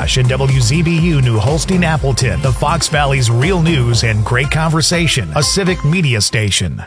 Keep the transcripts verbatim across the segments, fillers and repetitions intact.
Rush and W Z B U New Holstein Appleton, the Fox Valley's real news and great conversation, a civic media station.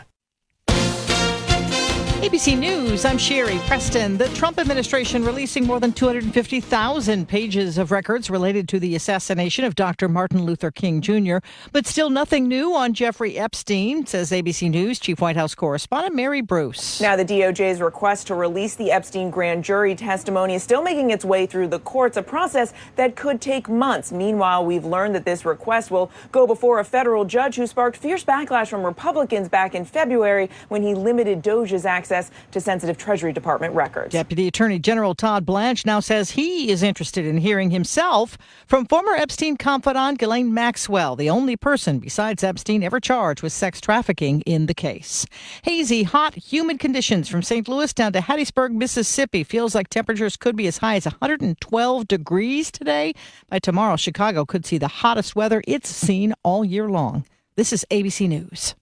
A B C News, I'm Sherry Preston. The Trump administration releasing more than two hundred fifty thousand pages of records related to the assassination of Doctor Martin Luther King Junior But still nothing new on Jeffrey Epstein, says A B C News Chief White House correspondent Mary Bruce. Now, the D O J's request to release the Epstein grand jury testimony is still making its way through the courts, a process that could take months. Meanwhile, we've learned that this request will go before a federal judge who sparked fierce backlash from Republicans back in February when he limited DOJ's access to sensitive Treasury Department records. Deputy Attorney General Todd Blanche now says he is interested in hearing himself from former Epstein confidant Ghislaine Maxwell, the only person besides Epstein ever charged with sex trafficking in the case. Hazy, hot, humid conditions from Saint Louis down to Hattiesburg, Mississippi. Feels like temperatures could be as high as one hundred twelve degrees today. By tomorrow, Chicago could see the hottest weather it's seen all year long. This is A B C News.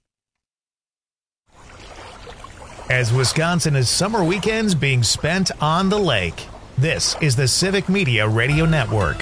As Wisconsin is summer weekends being spent on the lake, this is the Civic Media Radio Network.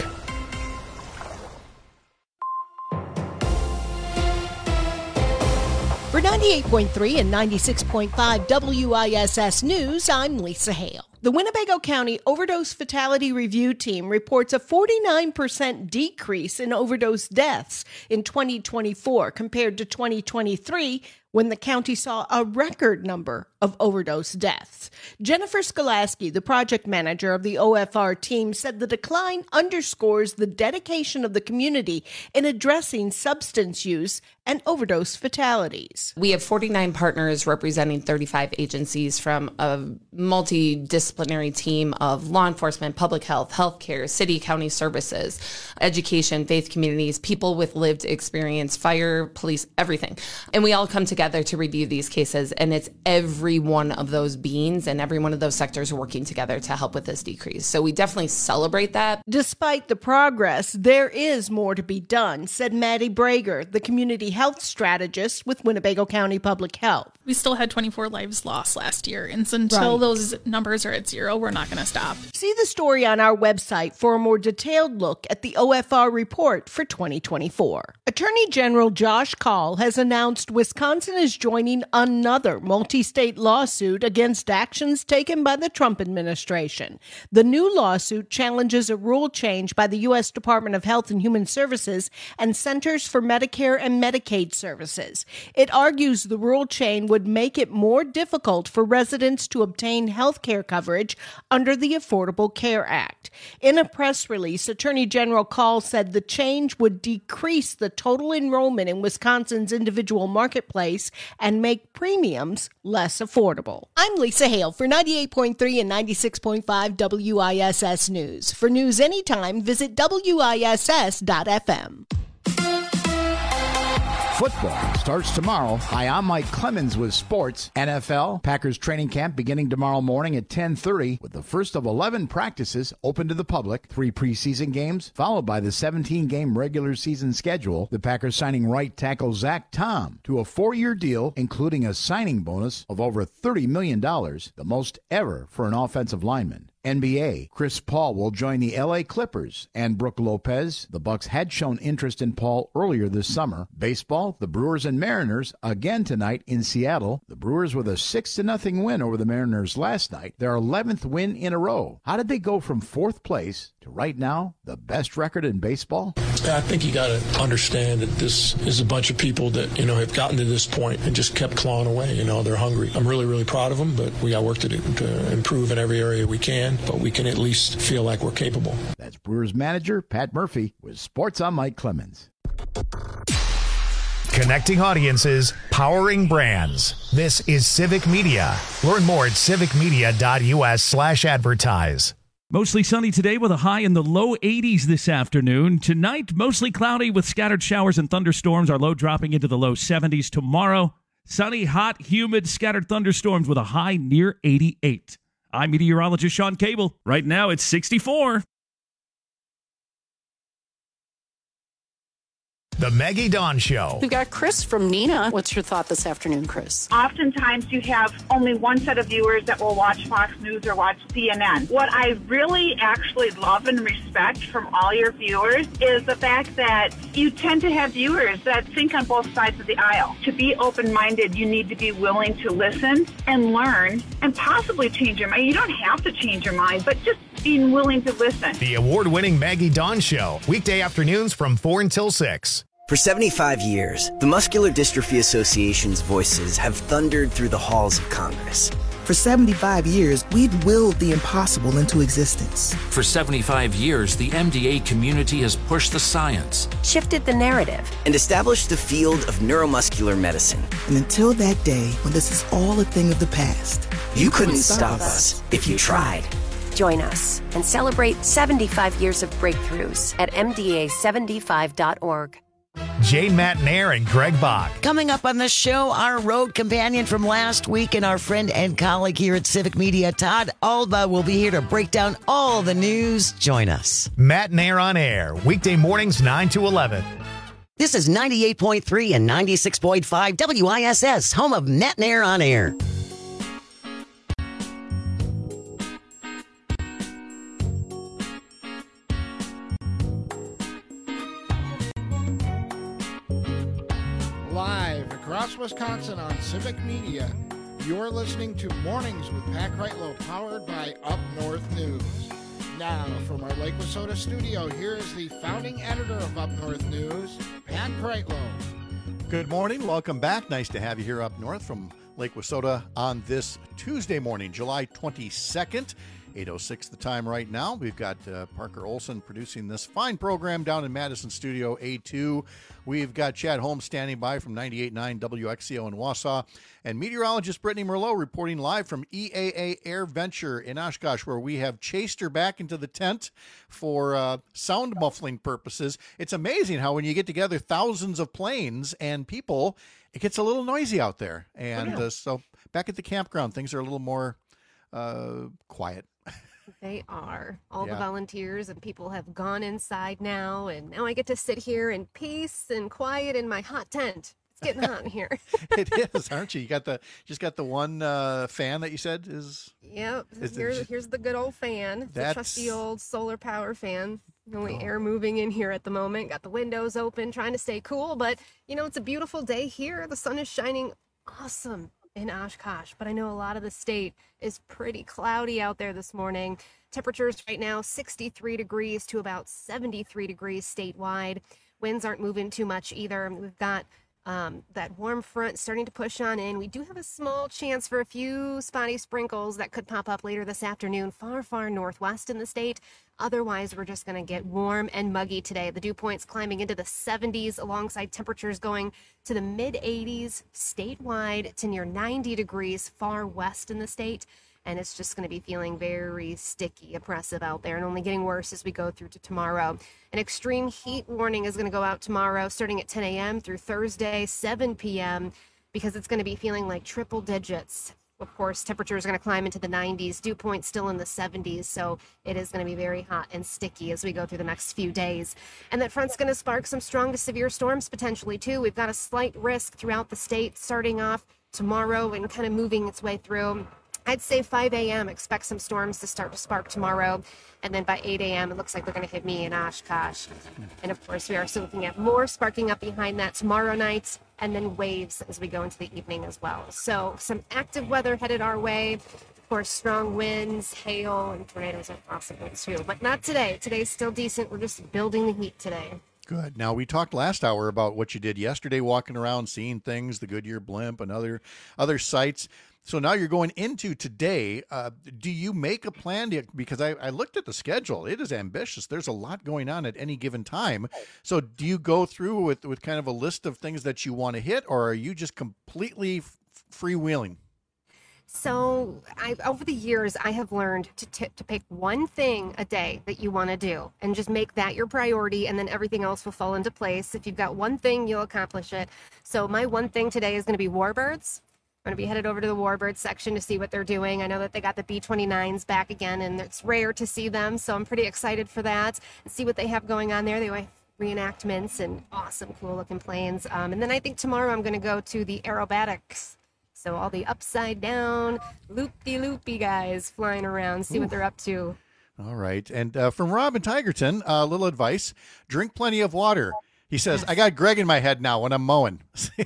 For ninety-eight point three and ninety-six point five W I S S News, I'm Lisa Hale. The Winnebago County Overdose Fatality Review Team reports a forty-nine percent decrease in overdose deaths in twenty twenty-four compared to twenty twenty-three, when the county saw a record number of overdose deaths. Jennifer Skolasky, the project manager of the O F R team, said the decline underscores the dedication of the community in addressing substance use and overdose fatalities. We have forty-nine partners representing thirty-five agencies from a multidisciplinary team of law enforcement, public health, healthcare, city, county services, education, faith communities, people with lived experience, fire, police, everything. And we all come together to review these cases, and it's every one of those beings and every one of those sectors working together to help with this decrease. So we definitely celebrate that. Despite the progress, there is more to be done, said Maddie Brager, the community health strategist with Winnebago County Public Health. We still had twenty-four lives lost last year, and so until right. those numbers are at zero, we're not going to stop. See the story on our website for a more detailed look at the O F R report for twenty twenty-four. Attorney General Josh Kaul has announced Wisconsin is joining another multi-state lawsuit against actions taken by the Trump administration. The new lawsuit challenges a rule change by the U S Department of Health and Human Services and Centers for Medicare and Medicaid Services. It argues the rule change would make it more difficult for residents to obtain health care coverage under the Affordable Care Act. In a press release, Attorney General Kaul said the change would decrease the total enrollment in Wisconsin's individual marketplace and make premiums less affordable. I'm Lisa Hale for ninety-eight point three and ninety-six point five W I S S News. For news anytime, visit W I S S dot F M. Football starts tomorrow. Hi, I'm Mike Clemens with sports. N F L, Packers training camp beginning tomorrow morning at ten thirty with the first of eleven practices open to the public. Three preseason games, followed by the seventeen-game regular season schedule. The Packers signing right tackle Zach Tom to a four-year deal, including a signing bonus of over thirty million dollars, the most ever for an offensive lineman. N B A, Chris Paul will join the L A Clippers and Brook Lopez. The Bucks had shown interest in Paul earlier this summer. Baseball, the Brewers and Mariners again tonight in Seattle. The Brewers with a six to nothing win over the Mariners last night, their eleventh win in a row. How did they go from fourth place to right now the best record in baseball? I think you got to understand that this is a bunch of people that, you know, have gotten to this point and just kept clawing away. You know, they're hungry. I'm really, really proud of them, but we got work to do to improve in every area we can, but we can at least feel like we're capable. That's Brewers manager Pat Murphy with Sports on Mike Clemens. Connecting audiences, powering brands. This is Civic Media. Learn more at civicmedia.us slash advertise. Mostly sunny today with a high in the low eighties this afternoon. Tonight, mostly cloudy with scattered showers and thunderstorms. Our low dropping into the low seventies. Tomorrow, sunny, hot, humid, scattered thunderstorms with a high near eighty-eight. I'm meteorologist Sean Cable. Right now, it's sixty-four. The Maggie Dawn Show. We've got Chris from Neenah. What's your thought this afternoon, Chris? Oftentimes you have only one set of viewers that will watch Fox News or watch C N N. What I really actually love and respect from all your viewers is the fact that you tend to have viewers that think on both sides of the aisle. To be open-minded, you need to be willing to listen and learn and possibly change your mind. You don't have to change your mind, but just being willing to listen. The award-winning Maggie Dawn Show, weekday afternoons from four until six. For seventy-five years, the Muscular Dystrophy Association's voices have thundered through the halls of Congress. For seventy-five years, we've willed the impossible into existence. For seventy-five years, the M D A community has pushed the science, shifted the narrative, and established the field of neuromuscular medicine. And until that day, when this is all a thing of the past, you, you couldn't, couldn't stop us if you tried. Join us and celebrate seventy-five years of breakthroughs at M D A seventy-five dot org. Jane Matnair and Greg Bach. Coming up on the show, our road companion from last week and our friend and colleague here at Civic Media, Todd Alba, will be here to break down all the news. Join us. Matnair on air, weekday mornings nine to eleven. This is ninety-eight point three and ninety-six point five W I S S, home of Matnair on air. Live across Wisconsin on Civic Media, you're listening to Mornings with Pat Kreitlow, powered by Up North News. Now, from our Lake Wissota studio, here is the founding editor of Up North News, Pat Kreitlow. Good morning. Welcome back. Nice to have you here up north from Lake Wissota on this Tuesday morning, July twenty-second. eight oh six the time right now. We've got uh, Parker Olson producing this fine program down in Madison Studio A two. We've got Chad Holmes standing by from ninety-eight point nine W X C O in Wausau. And meteorologist Brittany Merlot reporting live from E A A Air Venture in Oshkosh, where we have chased her back into the tent for uh, sound muffling purposes. It's amazing how when you get together thousands of planes and people, it gets a little noisy out there. And uh, so back at the campground, things are a little more uh, quiet. They are. All Yeah. the volunteers and people have gone inside now, and now I get to sit here in peace and quiet in my hot tent. It's getting hot in here. It is, aren't you? You got the just got the one uh, fan that you said is. Yep. Is it Here's, just- here's the good old fan. The That's- trusty old solar power fan. The only Oh. air moving in here at the moment. Got the windows open, trying to stay cool. But, you know, it's a beautiful day here. The sun is shining awesome in Oshkosh. But I know a lot of the state is pretty cloudy out there this morning. Temperatures right now, sixty-three degrees to about seventy-three degrees statewide. Winds aren't moving too much either. We've got um, that warm front starting to push on in. We do have a small chance for a few spotty sprinkles that could pop up later this afternoon, far, far northwest in the state. Otherwise, we're just going to get warm and muggy today. The dew points climbing into the seventies alongside temperatures going to the mid eighties statewide to near ninety degrees far west in the state. And it's just going to be feeling very sticky, oppressive out there, and only getting worse as we go through to tomorrow. An extreme heat warning is going to go out tomorrow, starting at ten a.m. through Thursday, seven p.m., because it's going to be feeling like triple digits. Of course, temperatures are going to climb into the nineties, dew point still in the seventies, so it is going to be very hot and sticky as we go through the next few days. And that front's going to spark some strong to severe storms potentially, too. We've got a slight risk throughout the state starting off tomorrow and kind of moving its way through. I'd say five a.m. expect some storms to start to spark tomorrow. And then by eight a.m., it looks like they're going to hit me in Oshkosh. And of course, we are still looking at more sparking up behind that tomorrow night, and then waves as we go into the evening as well. So some active weather headed our way. Of course, strong winds, hail, and tornadoes are possible too. But not today. Today's still decent. We're just building the heat today. Good. Now, we talked last hour about what you did yesterday, walking around, seeing things, the Goodyear blimp and other other sites. So now you're going into today. Uh, do you make a plan? To, because I, I looked at the schedule. It is ambitious. There's a lot going on at any given time. So do you go through with, with kind of a list of things that you want to hit, or are you just completely f- freewheeling? So I, over the years, I have learned to t- to pick one thing a day that you want to do and just make that your priority, and then everything else will fall into place. If you've got one thing, you'll accomplish it. So my one thing today is going to be warbirds. I'm going to be headed over to the warbird section to see what they're doing. I know that they got the B twenty-nines back again, and it's rare to see them, so I'm pretty excited for that and see what they have going on there. They reenactments and awesome, cool-looking planes. Um, and then I think tomorrow I'm going to go to the aerobatics. So all the upside-down, loop-de-loopy guys flying around, see Ooh. what they're up to. All right. And uh, from Robin Tigerton, a uh, little advice. Drink plenty of water. He says, I got Greg in my head now when I'm mowing.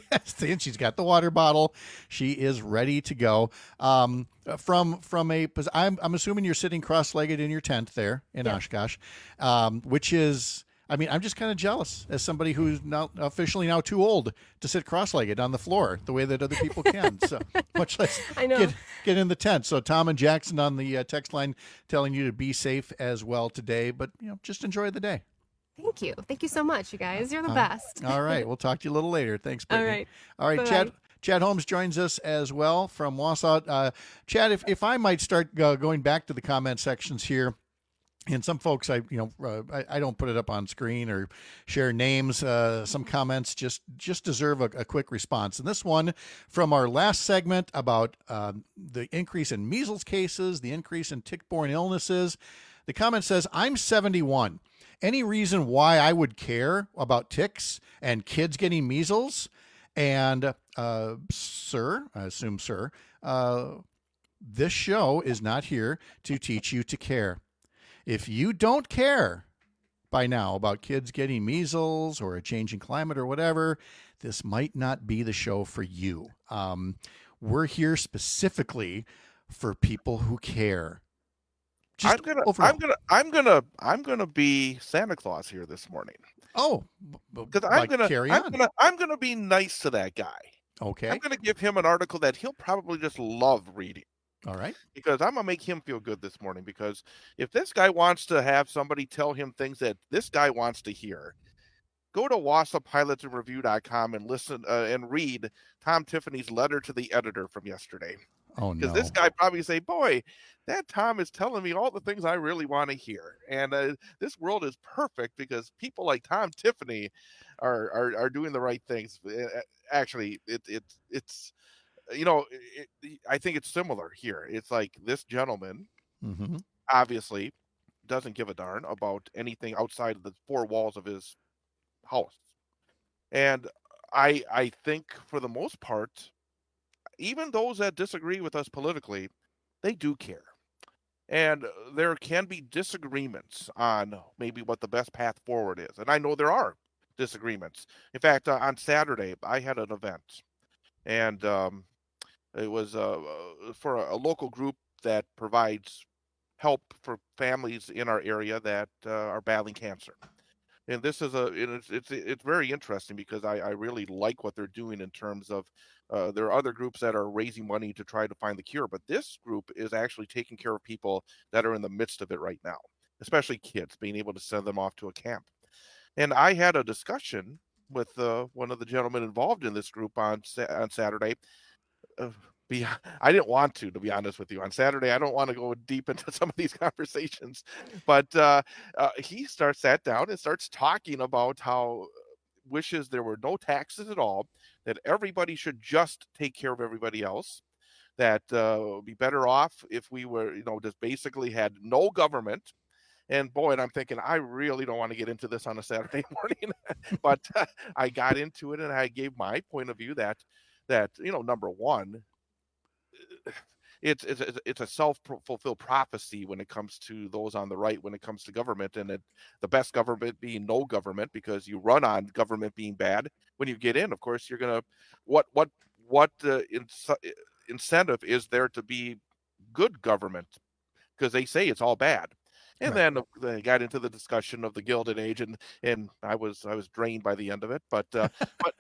And she's got the water bottle. She is ready to go. Um, from from a, I'm, I'm assuming you're sitting cross-legged in your tent there in yeah. Oshkosh, um, which is, I mean, I'm just kind of jealous as somebody who's now officially now too old to sit cross-legged on the floor the way that other people can. So much less I know. Get, get in the tent. So Tom and Jackson on the uh, text line telling you to be safe as well today, but you know, just enjoy the day. Thank you. Thank you so much, you guys. You're the uh, best. All right. We'll talk to you a little later. Thanks, Brittany. All right. All right, Bye-bye. Chad. Chad Holmes joins us as well from Wausau. Uh, Chad, if, if I might start uh, going back to the comment sections here, and some folks, I you know, uh, I, I don't put it up on screen or share names. Uh, some comments just just deserve a, a quick response. And this one from our last segment about um, the increase in measles cases, the increase in tick-borne illnesses. The comment says, I'm seventy-one. Any reason why I would care about ticks and kids getting measles? And, uh, sir, I assume, sir, uh, this show is not here to teach you to care. If you don't care by now about kids getting measles or a changing climate or whatever, this might not be the show for you. Um, we're here specifically for people who care. Just I'm gonna, overall. I'm gonna, I'm gonna, I'm gonna be Santa Claus here this morning. Oh, because I'm gonna, I'm gonna, I'm gonna be nice to that guy. Okay. I'm gonna give him an article that he'll probably just love reading. All right. Because I'm gonna make him feel good this morning. Because if this guy wants to have somebody tell him things that this guy wants to hear, go to Wausau Pilots and Review dot com and listen uh, and read Tom Tiffany's letter to the editor from yesterday. Oh, no. Because this guy probably say, boy, that Tom is telling me all the things I really want to hear. And uh, this world is perfect because people like Tom Tiffany are are, are doing the right things. Actually, it, it, it's, you know, it, it, I think it's similar here. It's like this gentleman mm-hmm. obviously doesn't give a darn about anything outside of the four walls of his house. And I I think for the most part, even those that disagree with us politically, they do care. And there can be disagreements on maybe what the best path forward is. And I know there are disagreements. In fact, uh, on Saturday, I had an event. And um, it was uh, for a, a local group that provides help for families in our area that uh, are battling cancer. And this is a it's it's, it's very interesting because I, I really like what they're doing in terms of uh, there are other groups that are raising money to try to find the cure, but this group is actually taking care of people that are in the midst of it right now, especially kids, being able to send them off to a camp. And I had a discussion with uh, one of the gentlemen involved in this group on on Saturday. Uh, Be, I didn't want to, to be honest with you. On Saturday, I don't want to go deep into some of these conversations, but uh, uh, he starts sat down and starts talking about how wishes there were no taxes at all, that everybody should just take care of everybody else, that uh, would be better off if we were, you know, just basically had no government. And boy, and I'm thinking, I really don't want to get into this on a Saturday morning, but uh, I got into it and I gave my point of view that, that, you know, number one, It's it's it's a self-fulfilled prophecy when it comes to those on the right, when it comes to government, and it, the best government being no government, because you run on government being bad. When you get in, of course, you're gonna what what what uh, in, incentive is there to be good government? Because they say it's all bad. And right. then they got into the discussion of the Gilded Age, and and I was I was drained by the end of it, but uh, but.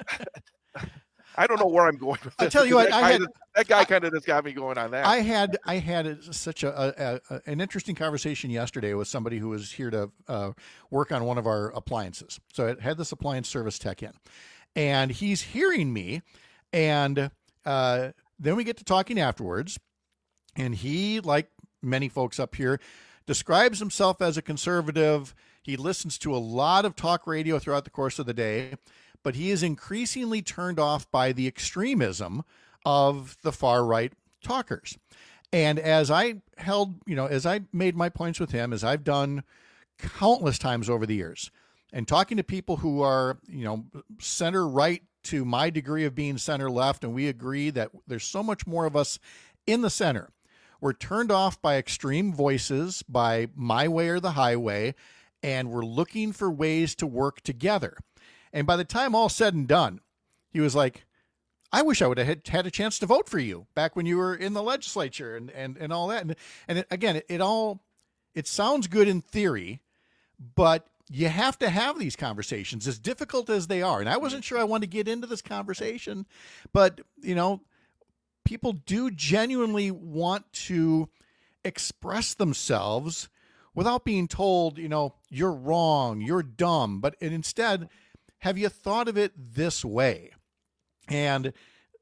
I don't know where I'm going with this. I tell you what, that I guy, had, that guy kind of just got me going on that. I had I had such a, a, a an interesting conversation yesterday with somebody who was here to uh, work on one of our appliances. So I had this appliance service tech in, and he's hearing me, and uh, then we get to talking afterwards, and he, like many folks up here, describes himself as a conservative. He listens to a lot of talk radio throughout the course of the day, but he is increasingly turned off by the extremism of the far right talkers. And as I held, you know, as I made my points with him, as I've done countless times over the years, and talking to people who are, you know, center right to my degree of being center left, and we agree that there's so much more of us in the center. We're turned off by extreme voices, by my way or the highway, and we're looking for ways to work together. And by the time all said and done, he was like, I wish I would have had, had a chance to vote for you back when you were in the legislature and, and, and all that. And, and it, again, it, it all, it sounds good in theory, but you have to have these conversations, as difficult as they are. And I wasn't sure I wanted to get into this conversation, but, you know, people do genuinely want to express themselves without being told, you know, you're wrong, you're dumb. But and instead, have you thought of it this way? And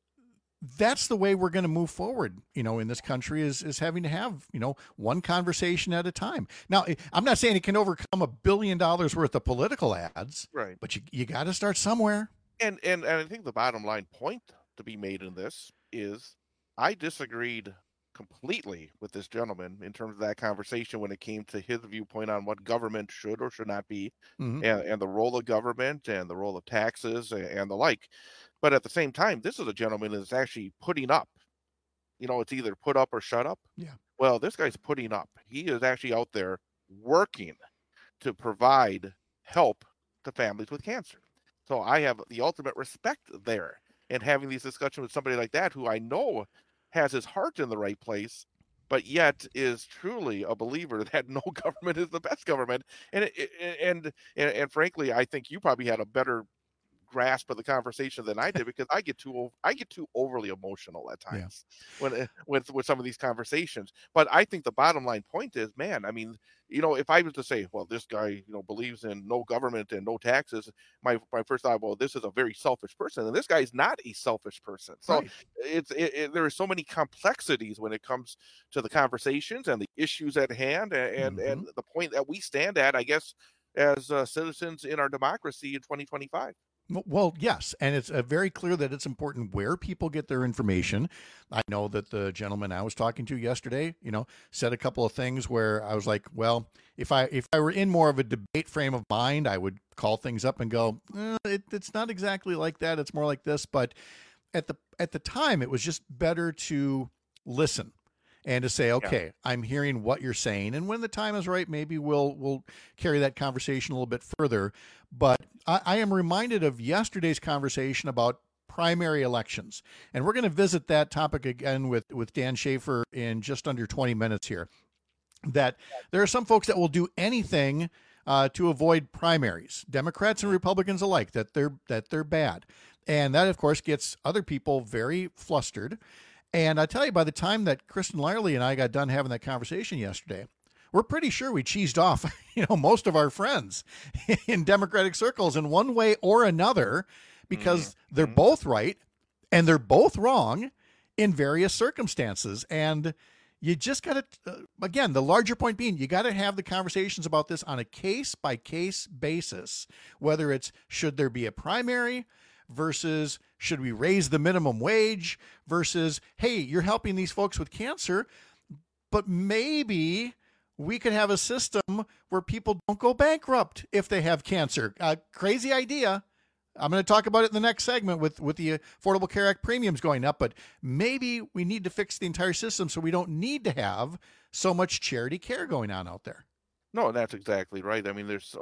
that's the way we're going to move forward, you know, in this country is, is having to have, you know, one conversation at a time. Now, I'm not saying it can overcome a billion dollars worth of political ads, right? But you, you got to start somewhere. And, and, and I think the bottom line point to be made in this is I disagreed completely with this gentleman in terms of that conversation when it came to his viewpoint on what government should or should not be, mm-hmm. and, and the role of government and the role of taxes and, and the like. But at the same time, this is a gentleman that's actually putting up, you know, it's either put up or shut up. Yeah. Well, this guy's putting up. He is actually out there working to provide help to families with cancer. So I have the ultimate respect there. And having these discussions with somebody like that, who I know has his heart in the right place, but yet is truly a believer that no government is the best government. And and and, and frankly, I think you probably had a better grasp of the conversation than I did, because I get too I get too overly emotional at times yeah. when with with some of these conversations. But I think the bottom line point is, man, I mean, you know, if I was to say, well, this guy, you know, believes in no government and no taxes, my my first thought, well, this is a very selfish person, and this guy is not a selfish person. So right. it's it, it, there are so many complexities when it comes to the conversations and the issues at hand, and and, mm-hmm. and the point that we stand at, I guess, as uh, citizens in our democracy in twenty twenty-five. Well, yes, and it's uh, very clear that it's important where people get their information. I know that the gentleman I was talking to yesterday, you know, said a couple of things where I was like, well, if I if I were in more of a debate frame of mind, I would call things up and go, eh, it, it's not exactly like that. It's more like this. But at the at the time, it was just better to listen and to say, okay, yeah. I'm hearing what you're saying. And when the time is right, maybe we'll we'll carry that conversation a little bit further. But I, I am reminded of yesterday's conversation about primary elections. And we're going to visit that topic again with, with Dan Schaefer in just under twenty minutes here. That there are some folks that will do anything uh, to avoid primaries, Democrats and Republicans alike, that they're that they're bad. And that, of course, gets other people very flustered. And I tell you, by the time that Kristen Lyerly and I got done having that conversation yesterday, we're pretty sure we cheesed off, you know, most of our friends in Democratic circles in one way or another, because mm-hmm. they're both right and they're both wrong in various circumstances. And you just got to, uh, again, the larger point being, you got to have the conversations about this on a case by case basis, whether it's should there be a primary versus should we raise the minimum wage versus, hey, you're helping these folks with cancer, but maybe we could have a system where people don't go bankrupt if they have cancer. Uh, crazy idea. I'm going to talk about it in the next segment with, with the Affordable Care Act premiums going up, but maybe we need to fix the entire system so we don't need to have so much charity care going on out there. No, that's exactly right. I mean, there's so,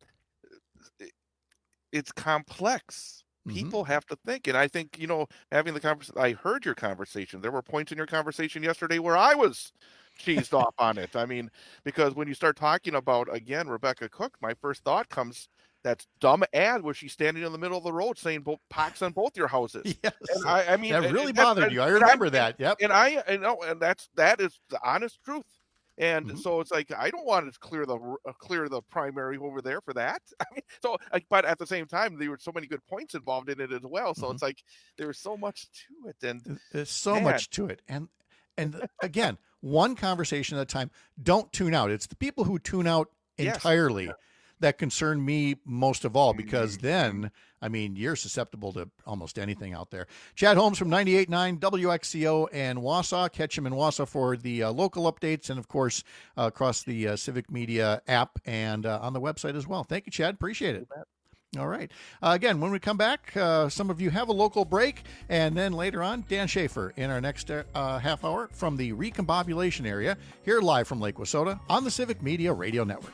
it's complex. People mm-hmm. have to think. And I think, you know, having the conversation, I heard your conversation. There were points in your conversation yesterday where I was cheesed off on it. I mean, because when you start talking about, again, Rebecca Cook, my first thought comes, that dumb ad where she's standing in the middle of the road saying pox on both your houses. Yes. And I, I mean, that really and, bothered and, you. I remember I, that. Yep. And I, I know, and that's, that is the honest truth. And mm-hmm. so it's like, I don't want to clear the uh, clear the primary over there for that. I mean, so, like, but at the same time, there were so many good points involved in it as well. So mm-hmm. it's like there's so much to it, and there's so man. much to it. And and again, one conversation at a time. Don't tune out. It's the people who tune out entirely yes. that concern me most of all, because then, I mean, you're susceptible to almost anything out there. Chad Holmes from ninety-eight point nine W X C O and Wausau. Catch him in Wausau for the uh, local updates and, of course, uh, across the uh, Civic Media app and uh, on the website as well. Thank you, Chad. Appreciate it. All right. Uh, again, when we come back, uh, some of you have a local break, and then later on, Dan Schaefer in our next uh, half hour from the recombobulation area, here live from Lake Wissota on the Civic Media Radio Network.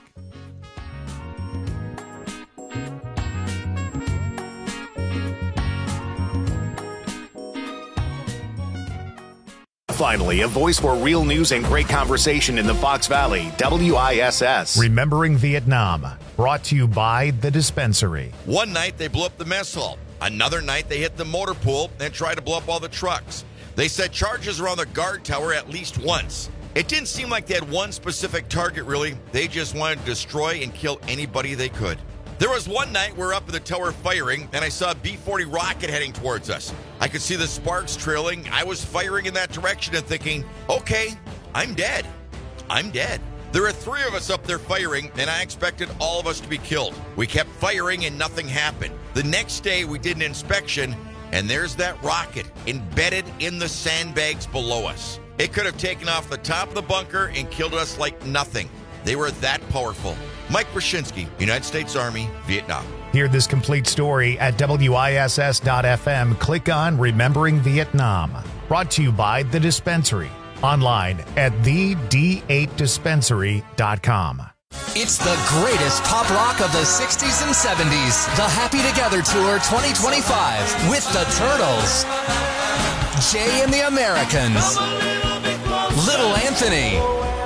Finally, a voice for real news and great conversation in the Fox Valley. W I S S. Remembering Vietnam. Brought to you by The Dispensary. One night they blew up the mess hall. Another night they hit the motor pool and tried to blow up all the trucks. They set charges around the guard tower at least once. It didn't seem like they had one specific target, really. They just wanted to destroy and kill anybody they could. There was one night we were up in the tower firing, and I saw a B forty rocket heading towards us. I could see the sparks trailing. I was firing in that direction and thinking, okay, I'm dead. I'm dead. There were three of us up there firing, and I expected all of us to be killed. We kept firing, and nothing happened. The next day, we did an inspection, and there's that rocket embedded in the sandbags below us. It could have taken off the top of the bunker and killed us like nothing. They were that powerful. Mike Brzezinski, United States Army, Vietnam. Hear this complete story at W I S S dot F M. Click on Remembering Vietnam. Brought to you by The Dispensary. Online at the D eight dispensary dot com. It's the greatest pop rock of the sixties and seventies. The Happy Together Tour twenty twenty-five with the Turtles, Jay and the Americans, Little Anthony,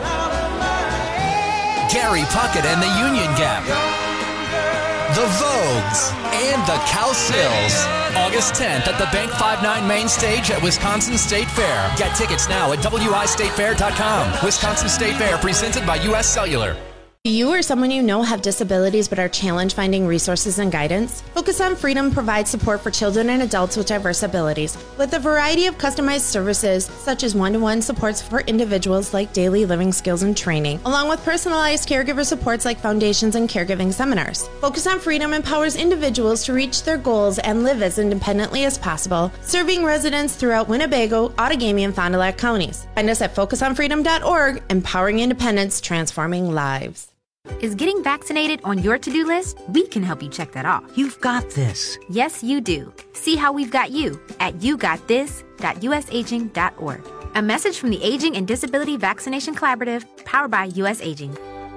Gary Puckett and the Union Gap, the Vogues, and the Cowsills. August tenth at the Bank fifty-nine main stage at Wisconsin State Fair. Get tickets now at W I state fair dot com. Wisconsin State Fair presented by U S Cellular. Do you or someone you know have disabilities but are challenged finding resources and guidance? Focus on Freedom provides support for children and adults with diverse abilities, with a variety of customized services such as one-to-one supports for individuals like daily living skills and training, along with personalized caregiver supports like foundations and caregiving seminars. Focus on Freedom empowers individuals to reach their goals and live as independently as possible, serving residents throughout Winnebago, Outagamie, and Fond du Lac counties. Find us at focus on freedom dot org, empowering independence, transforming lives. Is getting vaccinated on your to-do list? We can help you check that off. You've got this. Yes, you do. See how we've got you at you got this dot U S aging dot org. A message from the Aging and Disability Vaccination Collaborative, powered by U S Aging.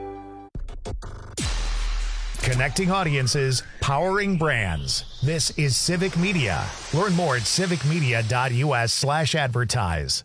Connecting audiences, powering brands. This is Civic Media. Learn more at civic media dot U S slash advertise.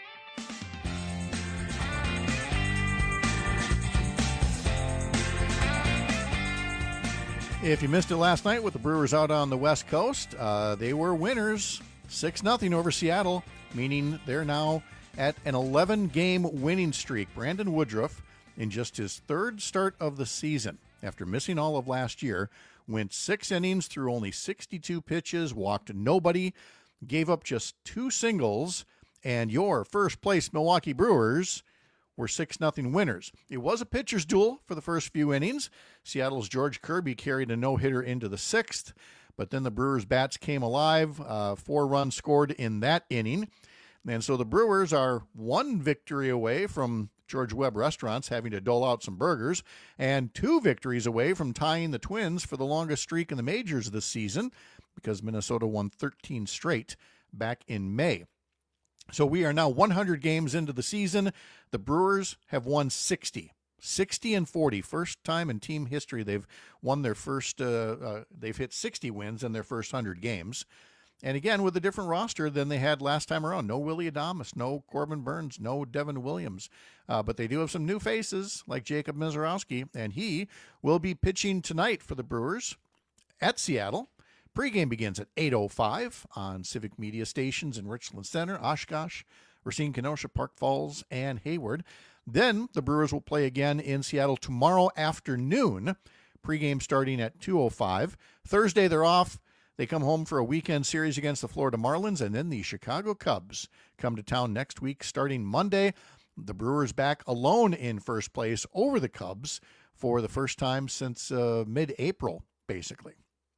If you missed it last night with the Brewers out on the West Coast, uh, they were winners, six nothing over Seattle, meaning they're now at an eleven-game winning streak. Brandon Woodruff, in just his third start of the season, after missing all of last year, went six innings through only sixty-two pitches, walked nobody, gave up just two singles, and your first-place Milwaukee Brewers were six nothing winners. It was a pitcher's duel for the first few innings. Seattle's George Kirby carried a no-hitter into the sixth, but then the Brewers' bats came alive. Uh, four runs scored in that inning. And so the Brewers are one victory away from George Webb Restaurants having to dole out some burgers, and two victories away from tying the Twins for the longest streak in the majors this season, because Minnesota won thirteen straight back in May. So we are now one hundred games into the season. The Brewers have won sixty. sixty and forty. First time in team history they've won their first, uh, uh, they've hit sixty wins in their first one hundred games. And again, with a different roster than they had last time around. No Willie Adames, no Corbin Burns, no Devin Williams. Uh, but they do have some new faces like Jacob Misiorowski, and he will be pitching tonight for the Brewers at Seattle. Pregame begins at eight oh five on Civic Media stations in Richland Center, Oshkosh, Racine, Kenosha, Park Falls, and Hayward. Then the Brewers will play again in Seattle tomorrow afternoon. Pregame starting at two oh five. Thursday they're off. They come home for a weekend series against the Florida Marlins, and then the Chicago Cubs come to town next week starting Monday. The Brewers back alone in first place over the Cubs for the first time since uh, mid-April, basically.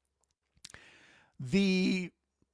The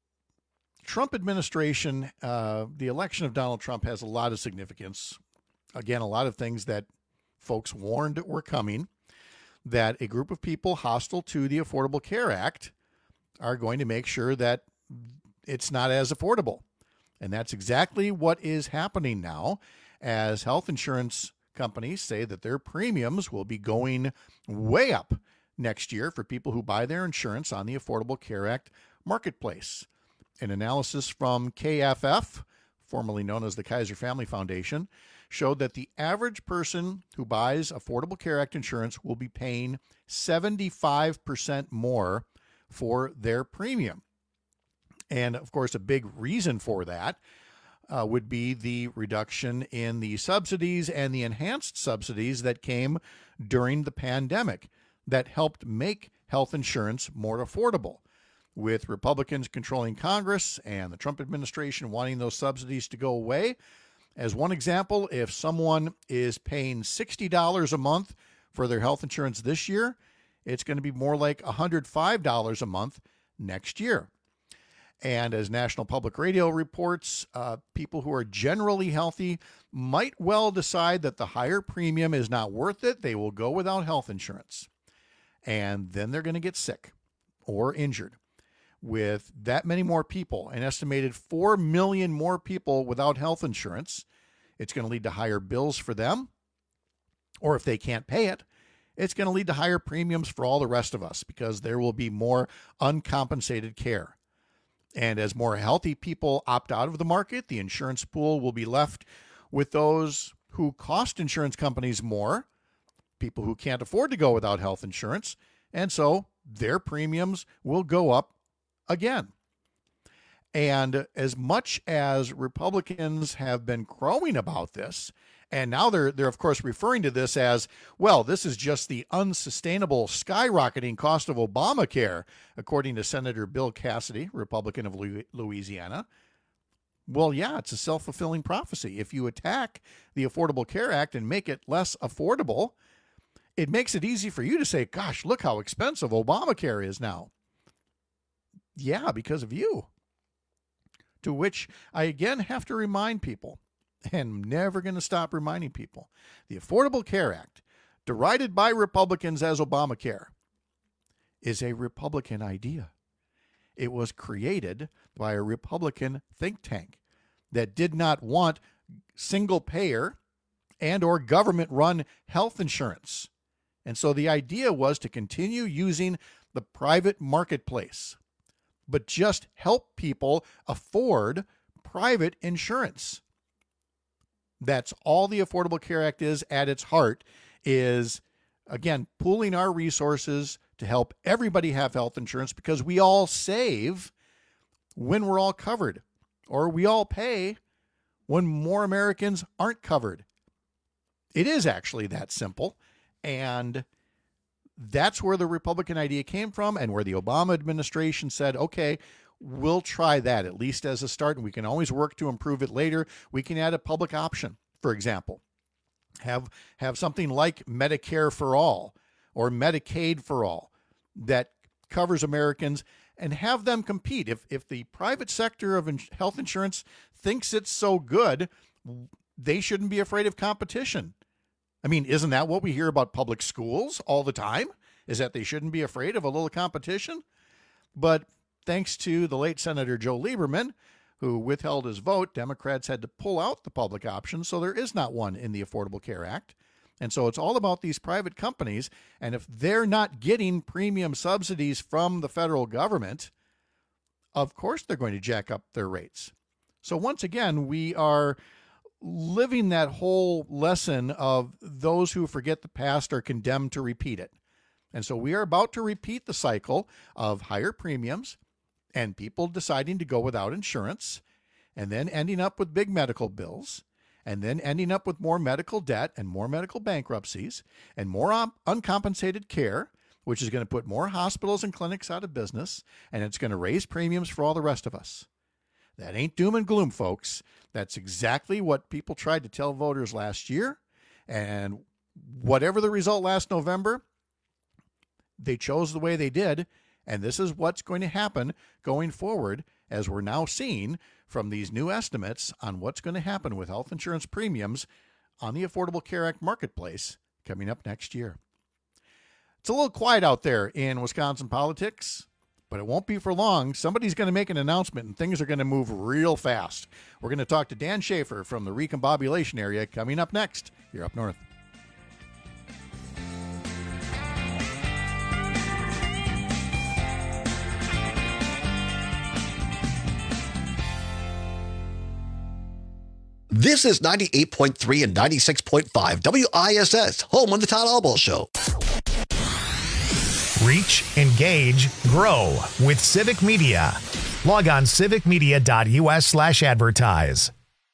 Trump administration, uh, the election of Donald Trump has a lot of significance. Again, a lot of things that folks warned were coming, that a group of people hostile to the Affordable Care Act are going to make sure that it's not as affordable. And that's exactly what is happening now, as health insurance companies say that their premiums will be going way up next year for people who buy their insurance on the Affordable Care Act marketplace. An analysis from K F F, formerly known as the Kaiser Family Foundation, showed that the average person who buys Affordable Care Act insurance will be paying seventy-five percent more for their premium. And, of course, a big reason for that uh, would be the reduction in the subsidies and the enhanced subsidies that came during the pandemic that helped make health insurance more affordable. With Republicans controlling Congress and the Trump administration wanting those subsidies to go away, as one example, if someone is paying sixty dollars a month for their health insurance this year, it's going to be more like one hundred five dollars a month next year. And as National Public Radio reports, uh, people who are generally healthy might well decide that the higher premium is not worth it. They will go without health insurance. And then they're going to get sick or injured. With that many more people, an estimated four million more people without health insurance, it's going to lead to higher bills for them. Or if they can't pay it, it's going to lead to higher premiums for all the rest of us because there will be more uncompensated care. And as more healthy people opt out of the market, the insurance pool will be left with those who cost insurance companies more, people who can't afford to go without health insurance, and so their premiums will go up again. And as much as Republicans have been crowing about this, and now they're they're of course referring to this as, well, this is just the unsustainable skyrocketing cost of Obamacare, according to Senator Bill Cassidy, Republican of Louisiana. Well, yeah, it's a self-fulfilling prophecy. If you attack the Affordable Care Act and make it less affordable, it makes it easy for you to say, gosh, look how expensive Obamacare is now. Yeah, because of you. To which I again have to remind people, and I'm never going to stop reminding people, the Affordable Care Act, derided by Republicans as Obamacare, is a Republican idea. It was created by a Republican think tank that did not want single-payer and or government-run health insurance. And so the idea was to continue using the private marketplace, but just help people afford private insurance. That's all the Affordable Care Act is at its heart, is, again, pooling our resources to help everybody have health insurance because we all save when we're all covered, or we all pay when more Americans aren't covered. It is actually that simple, and that's where the Republican idea came from and where the Obama administration said, okay, we'll try that at least as a start, and we can always work to improve it later. We can add a public option, for example. Have, have something like Medicare for all or Medicaid for all that covers Americans and have them compete. If, if the private sector of in- health insurance thinks it's so good, they shouldn't be afraid of competition. I mean, isn't that what we hear about public schools all the time? Is that they shouldn't be afraid of a little competition? But thanks to the late Senator Joe Lieberman, who withheld his vote, Democrats had to pull out the public option, so there is not one in the Affordable Care Act. And so it's all about these private companies, and if they're not getting premium subsidies from the federal government, of course they're going to jack up their rates. So once again, we are living that whole lesson of those who forget the past are condemned to repeat it. And so we are about to repeat the cycle of higher premiums and people deciding to go without insurance and then ending up with big medical bills and then ending up with more medical debt and more medical bankruptcies and more um, uncompensated care, which is going to put more hospitals and clinics out of business, and it's going to raise premiums for all the rest of us. That ain't doom and gloom, folks. That's exactly what people tried to tell voters last year, and whatever the result last November, they chose the way they did, and this is what's going to happen going forward, as we're now seeing from these new estimates on what's going to happen with health insurance premiums on the Affordable Care Act marketplace coming up next year. It's a little quiet out there in Wisconsin politics, but it won't be for long. Somebody's going to make an announcement, and things are going to move real fast. We're going to talk to Dan Schaefer from the Recombobulation area coming up next here up north. This is ninety-eight point three and ninety-six point five W I S S, home of the Todd Albaugh Show. Reach, engage, grow with Civic Media. Log on civicmedia.us slash advertise.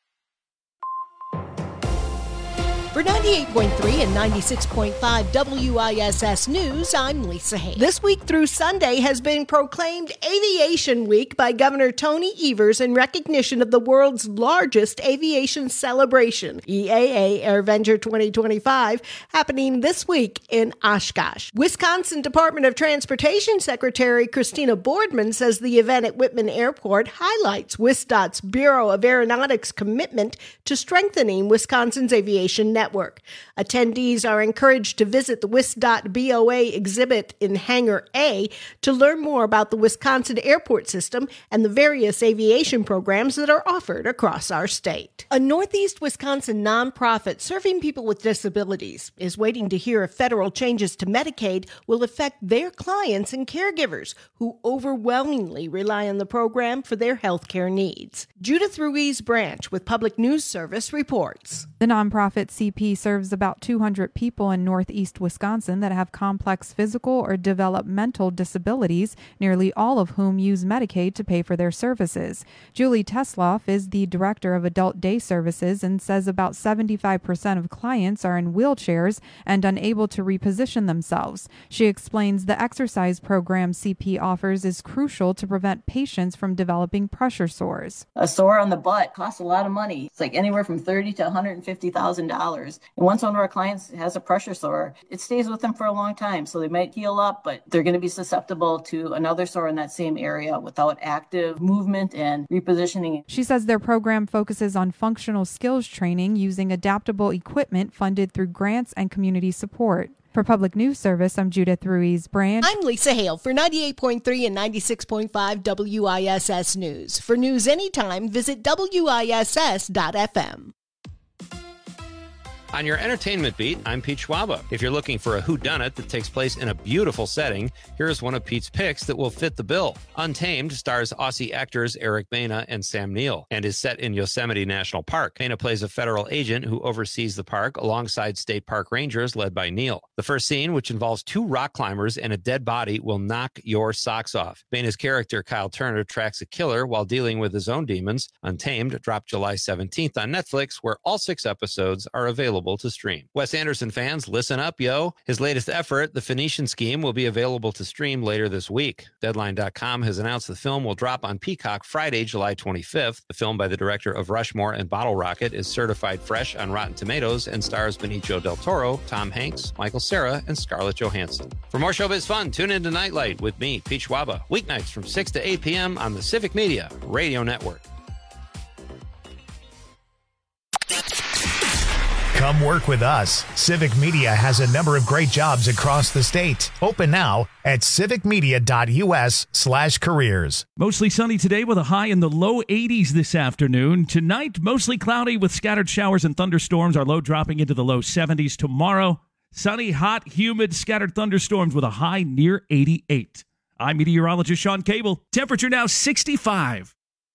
For ninety-eight point three and ninety-six point five W I S S News, I'm Lisa Hay. This week through Sunday has been proclaimed Aviation Week by Governor Tony Evers in recognition of the world's largest aviation celebration, E A A AirVenture twenty twenty-five, happening this week in Oshkosh. Wisconsin Department of Transportation Secretary Christina Boardman says the event at Whitman Airport highlights WisDOT's Bureau of Aeronautics commitment to strengthening Wisconsin's aviation network. Network. Attendees are encouraged to visit the WisDOT B O A exhibit in Hangar A to learn more about the Wisconsin airport system and the various aviation programs that are offered across our state. A Northeast Wisconsin nonprofit serving people with disabilities is waiting to hear if federal changes to Medicaid will affect their clients and caregivers who overwhelmingly rely on the program for their health care needs. Judith Ruiz Branch with Public News Service reports. The nonprofit C P serves about two hundred people in Northeast Wisconsin that have complex physical or developmental disabilities, nearly all of whom use Medicaid to pay for their services. Julie Tesloff is the director of Adult Day Services and says about seventy-five percent of clients are in wheelchairs and unable to reposition themselves. She explains the exercise program C P offers is crucial to prevent patients from developing pressure sores. A sore on the butt costs a lot of money. It's like anywhere from thirty thousand to one hundred fifty thousand dollars. And once one of our clients has a pressure sore, it stays with them for a long time. So they might heal up, but they're going to be susceptible to another sore in that same area without active movement and repositioning. She says their program focuses on functional skills training using adaptable equipment funded through grants and community support. For Public News Service, I'm Judith Ruiz Branch. I'm Lisa Hale for ninety-eight point three and ninety-six point five W I S S News. For news anytime, visit W I S S dot F M. On your entertainment beat, I'm Pete Schwaba. If you're looking for a whodunit that takes place in a beautiful setting, here's one of Pete's picks that will fit the bill. Untamed stars Aussie actors Eric Bana and Sam Neill and is set in Yosemite National Park. Bana plays a federal agent who oversees the park alongside state park rangers led by Neill. The first scene, which involves two rock climbers and a dead body, will knock your socks off. Bana's character, Kyle Turner, tracks a killer while dealing with his own demons. Untamed dropped July seventeenth on Netflix, where all six episodes are available to stream. Wes Anderson fans, listen up, yo. His latest effort, The Phoenician Scheme, will be available to stream later this week. Deadline dot com has announced the film will drop on Peacock Friday, July twenty-fifth. The film by the director of Rushmore and Bottle Rocket is certified fresh on Rotten Tomatoes and stars Benicio del Toro, Tom Hanks, Michael Cera, and Scarlett Johansson. For more showbiz fun, tune in to Nightlight with me, Pete Schwaba, weeknights from six to eight p.m. on the Civic Media Radio Network. Come work with us. Civic Media has a number of great jobs across the state. Open now at civicmedia.us slash careers. Mostly sunny today with a high in the low eighties this afternoon. Tonight, mostly cloudy with scattered showers and thunderstorms. Our low dropping into the low seventies tomorrow. Sunny, hot, humid, scattered thunderstorms with a high near eighty-eight. I'm meteorologist Sean Cable. Temperature now sixty-five.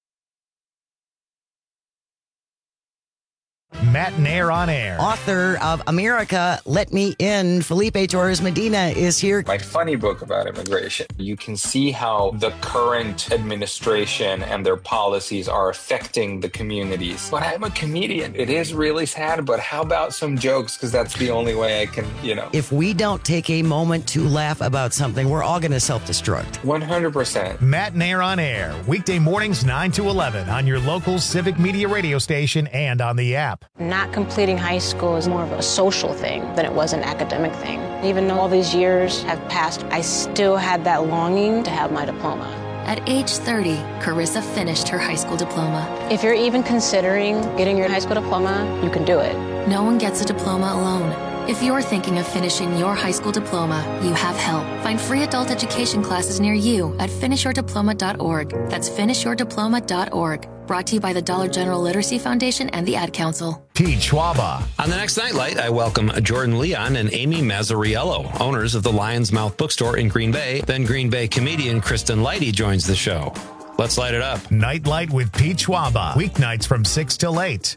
Matt Nair on air. Author of America, Let Me In, Felipe Torres Medina is here. My funny book about immigration. You can see how the current administration and their policies are affecting the communities. But I'm a comedian. It is really sad, but how about some jokes? Because that's the only way I can, you know. If we don't take a moment to laugh about something, we're all going to self-destruct. one hundred percent. Matt Nair on air. Weekday mornings nine to eleven on your local Civic Media radio station and on the app. app. Not completing high school is more of a social thing than it was an academic thing. Even though all these years have passed, I still had that longing to have my diploma. At age thirty, Carissa finished her high school diploma. If you're even considering getting your high school diploma, you can do it. No one gets a diploma alone. If you're thinking of finishing your high school diploma, you have help. Find free adult education classes near you at finish your diploma dot org. That's finish your diploma dot org. Brought to you by the Dollar General Literacy Foundation and the Ad Council. Pete Schwaba. On the next Nightlight, I welcome Jordan Leon and Amy Mazzariello, owners of the Lion's Mouth Bookstore in Green Bay. Then Green Bay comedian Kristen Leidy joins the show. Let's light it up. Nightlight with Pete Schwaba. Weeknights from six till eight.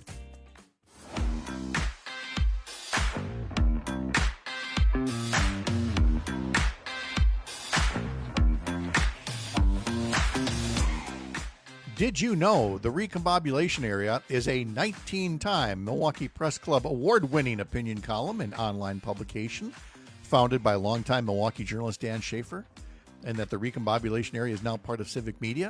Did you know the Recombobulation Area is a nineteen-time Milwaukee Press Club award-winning opinion column and online publication founded by longtime Milwaukee journalist Dan Schaefer, and that the Recombobulation Area is now part of Civic Media?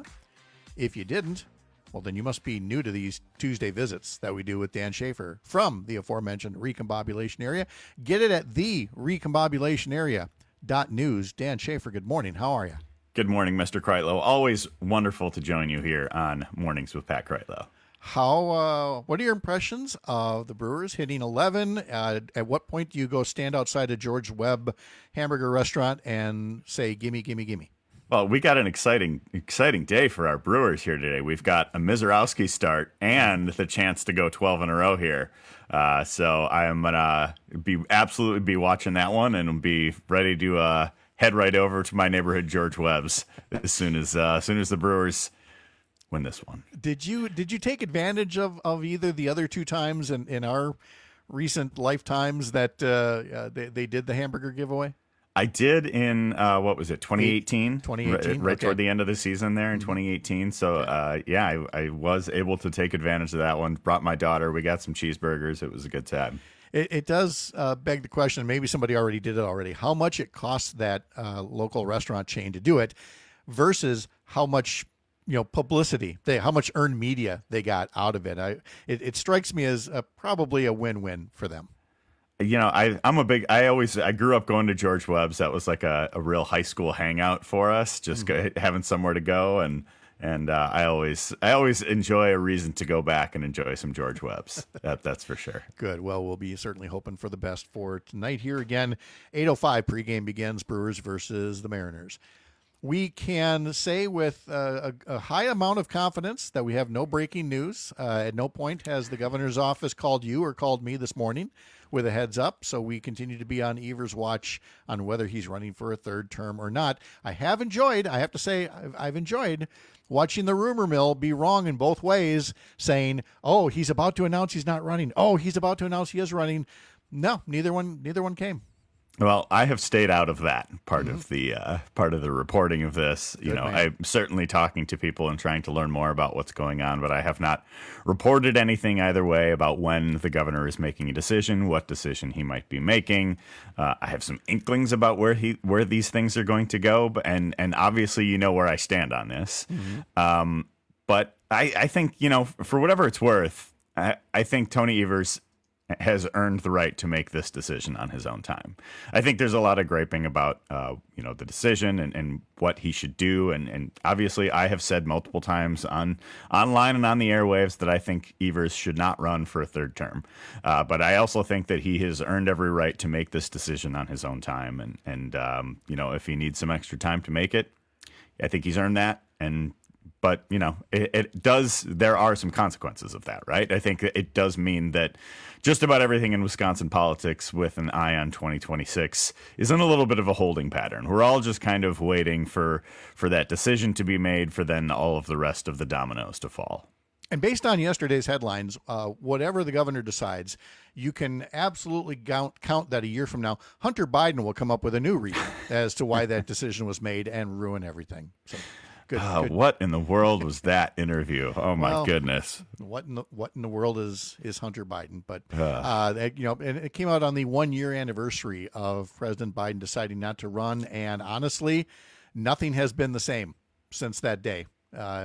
If you didn't, well, then you must be new to these Tuesday visits that we do with Dan Schaefer from the aforementioned Recombobulation Area. Get it at the recombobulation area dot news. Dan Schaefer, good morning. How are you? Good morning, Mister Kreitlow. Always wonderful to join you here on Mornings with Pat Kreitlow. How? Uh, what are your impressions of the Brewers hitting eleven? Uh, at what point do you go stand outside a George Webb hamburger restaurant and say, gimme, gimme, gimme? Well, we got an exciting, exciting day for our Brewers here today. We've got a Mizorowski start and the chance to go twelve in a row here. Uh, so I am going to be absolutely be watching that one and be ready to uh, head right over to my neighborhood George Webb's as soon as uh, as soon as the Brewers win this one. Did you did you take advantage of, of either the other two times in, in our recent lifetimes that uh, uh, they, they did the hamburger giveaway? I did in, uh, what was it, twenty eighteen? twenty eighteen, Right, right okay. toward the end of the season there in Mm-hmm. twenty eighteen. So, uh, yeah, I, I was able to take advantage of that one. Brought my daughter. We got some cheeseburgers. It was a good time. It, it does uh, beg the question, maybe somebody already did it already, how much it costs that uh, local restaurant chain to do it versus how much, you know, publicity, they, how much earned media they got out of it. I, it, it strikes me as a, probably a win-win for them. You know, I, I'm a big, I always, I grew up going to George Webb's. That was like a, a real high school hangout for us, just Mm-hmm. go, having somewhere to go. And, and uh, I always, I always enjoy a reason to go back and enjoy some George Webb's. that, that's for sure. Good. Well, we'll be certainly hoping for the best for tonight here again. eight oh five pregame begins, Brewers versus the Mariners. We can say with uh, a, a high amount of confidence that we have no breaking news. Uh, at no point has the governor's office called you or called me this morning with a heads up, so we continue to be on Evers' watch on whether he's running for a third term or not. I have enjoyed, I have to say, I've, I've enjoyed watching the rumor mill be wrong in both ways, saying, oh, he's about to announce he's not running. Oh, he's about to announce he is running. No, neither one, neither one came. Well, I have stayed out of that part mm-hmm. of the uh, part of the reporting of this. You Good know, man. I'm certainly talking to people and trying to learn more about what's going on, but I have not reported anything either way about when the governor is making a decision, what decision he might be making. Uh, I have some inklings about where he where these things are going to go, but, and and obviously you know where I stand on this. Mm-hmm. Um, but I, I think, you know, for whatever it's worth, I, I think Tony Evers has earned the right to make this decision on his own time. I think there's a lot of griping about, uh, you know, the decision and, and what he should do. And, and obviously I have said multiple times on online and on the airwaves that I think Evers should not run for a third term. Uh, but I also think that he has earned every right to make this decision on his own time. And, and um, you know, if he needs some extra time to make it, I think he's earned that. And But, you know, it, it does, there are some consequences of that, right? I think it does mean that just about everything in Wisconsin politics with an eye on twenty twenty-six is in a little bit of a holding pattern. We're all just kind of waiting for, for that decision to be made for then all of the rest of the dominoes to fall. And based on yesterday's headlines, uh, whatever the governor decides, you can absolutely count, count that a year from now, Hunter Biden will come up with a new reason as to why that decision was made and ruin everything. So. Good, uh, good. What in the world was that interview? Oh my well, goodness! What in the what in the world is is Hunter Biden? But uh, uh, you know, and it came out on the one year anniversary of President Biden deciding not to run, and honestly, nothing has been the same since that day. Uh,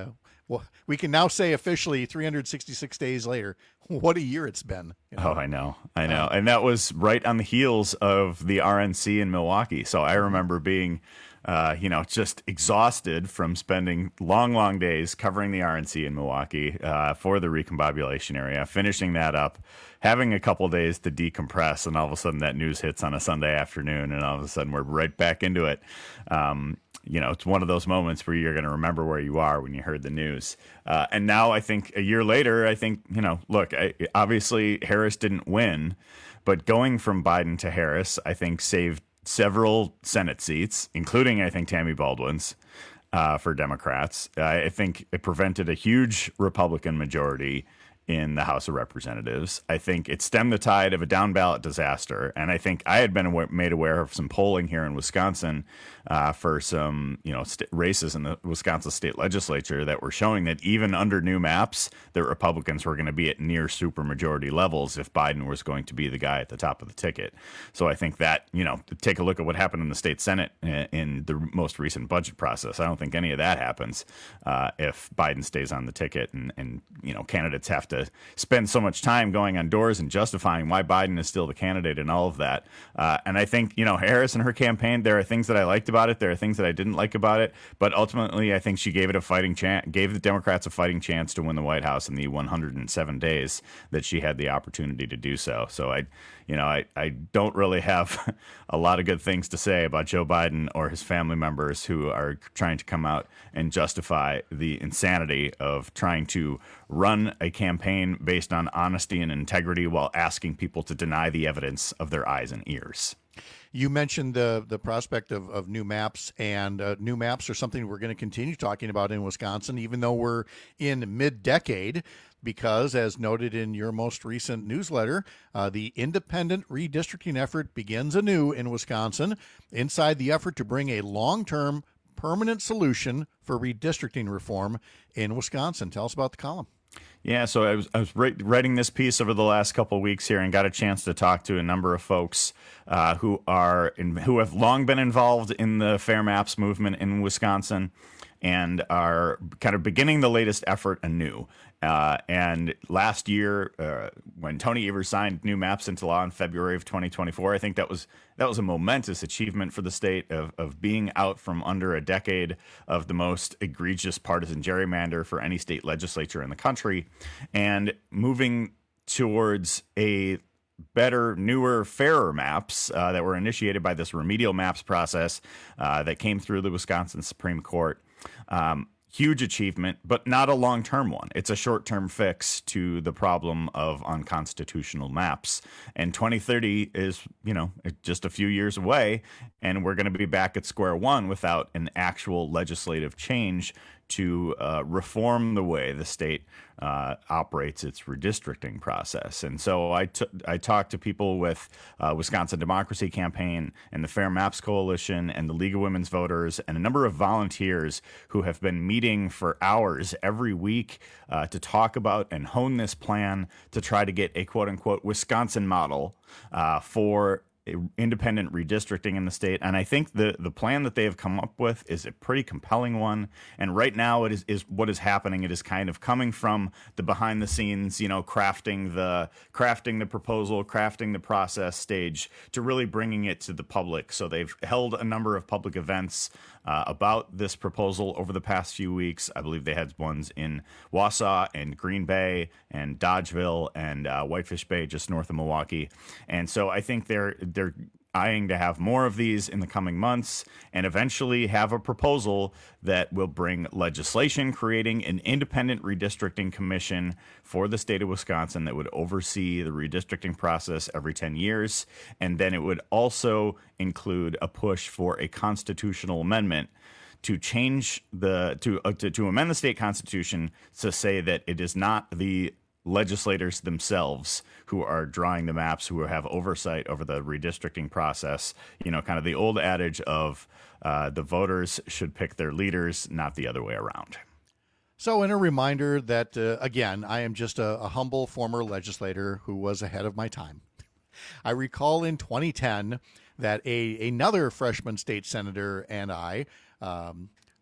well, we can now say officially three hundred sixty-six days later, what a year it's been. You know? Oh, I know. I know. And that was right on the heels of the R N C in Milwaukee. So I remember being, uh, you know, just exhausted from spending long, long days covering the R N C in Milwaukee uh, for the recombobulation area, finishing that up, having a couple days to decompress, and all of a sudden that news hits on a Sunday afternoon, and all of a sudden we're right back into it. Um, you know, it's one of those moments where you're going to remember where you are when you heard the news. Uh, and now I think a year later, I think, you know, look, I, obviously Harris didn't win, but going from Biden to Harris, I think saved several Senate seats, including, I think, Tammy Baldwin's uh, for Democrats. Uh, I think it prevented a huge Republican majority in the House of Representatives. I think it stemmed the tide of a down ballot disaster. And I think I had been aware, made aware of some polling here in Wisconsin uh, for some, you know, st- races in the Wisconsin state legislature that were showing that even under new maps, the Republicans were going to be at near supermajority levels if Biden was going to be the guy at the top of the ticket. So I think that, you know, take a look at what happened in the state Senate in, in the most recent budget process. I don't think any of that happens uh, if Biden stays on the ticket and, and, you know, candidates have to spend so much time going on doors and justifying why Biden is still the candidate and all of that. Uh, and I think, you know, Harris and her campaign, there are things that I liked about it. There are things that I didn't like about it. But ultimately, I think she gave it a fighting chance, gave the Democrats a fighting chance to win the White House in the one hundred seven days that she had the opportunity to do so. So I, you know, I, I don't really have a lot of good things to say about Joe Biden or his family members who are trying to come out and justify the insanity of trying to run a campaign based on honesty and integrity while asking people to deny the evidence of their eyes and ears. You mentioned the the prospect of, of new maps, and uh, new maps are something we're going to continue talking about in Wisconsin, even though we're in mid-decade, because, as noted in your most recent newsletter, uh, the independent redistricting effort begins anew in Wisconsin inside the effort to bring a long-term permanent solution for redistricting reform in Wisconsin. Tell us about the column. Yeah, so I was I was writing this piece over the last couple of weeks here and got a chance to talk to a number of folks uh, who are in, who have long been involved in the Fair Maps movement in Wisconsin and are kind of beginning the latest effort anew. Uh, and last year, uh, when Tony Evers signed new maps into law in February of twenty twenty-four, I think that was that was a momentous achievement for the state of, of being out from under a decade of the most egregious partisan gerrymander for any state legislature in the country and moving towards a better, newer, fairer maps uh, that were initiated by this remedial maps process uh, that came through the Wisconsin Supreme Court. Um, Huge achievement, but not a long-term one. It's a short-term fix to the problem of unconstitutional maps. And twenty thirty is, you know, just a few years away, and we're going to be back at square one without an actual legislative change to uh, reform the way the state uh, operates its redistricting process. And so I, t- I talked to people with uh, Wisconsin Democracy Campaign and the Fair Maps Coalition and the League of Women's Voters and a number of volunteers who have been meeting for hours every week uh, to talk about and hone this plan to try to get a quote-unquote Wisconsin model uh, for independent redistricting in the state. And I think the the plan that they have come up with is a pretty compelling one. And right now it is, is what is happening. It is kind of coming from the behind the scenes, you know, crafting the crafting the proposal, crafting the process stage to really bringing it to the public. So they've held a number of public events uh, about this proposal over the past few weeks. I believe they had ones in Wausau and Green Bay and Dodgeville and uh, Whitefish Bay just north of Milwaukee. And so I think they're they're eyeing to have more of these in the coming months and eventually have a proposal that will bring legislation creating an independent redistricting commission for the state of Wisconsin that would oversee the redistricting process every ten years. And then it would also include a push for a constitutional amendment to change the to, uh, to to amend the state constitution to say that it is not the legislators themselves who are drawing the maps, who have oversight over the redistricting process. You know, kind of the old adage of uh, the voters should pick their leaders, not the other way around. So, in a reminder that, uh, again, I am just a, a humble former legislator who was ahead of my time. I recall in twenty ten that a another freshman state senator and I um,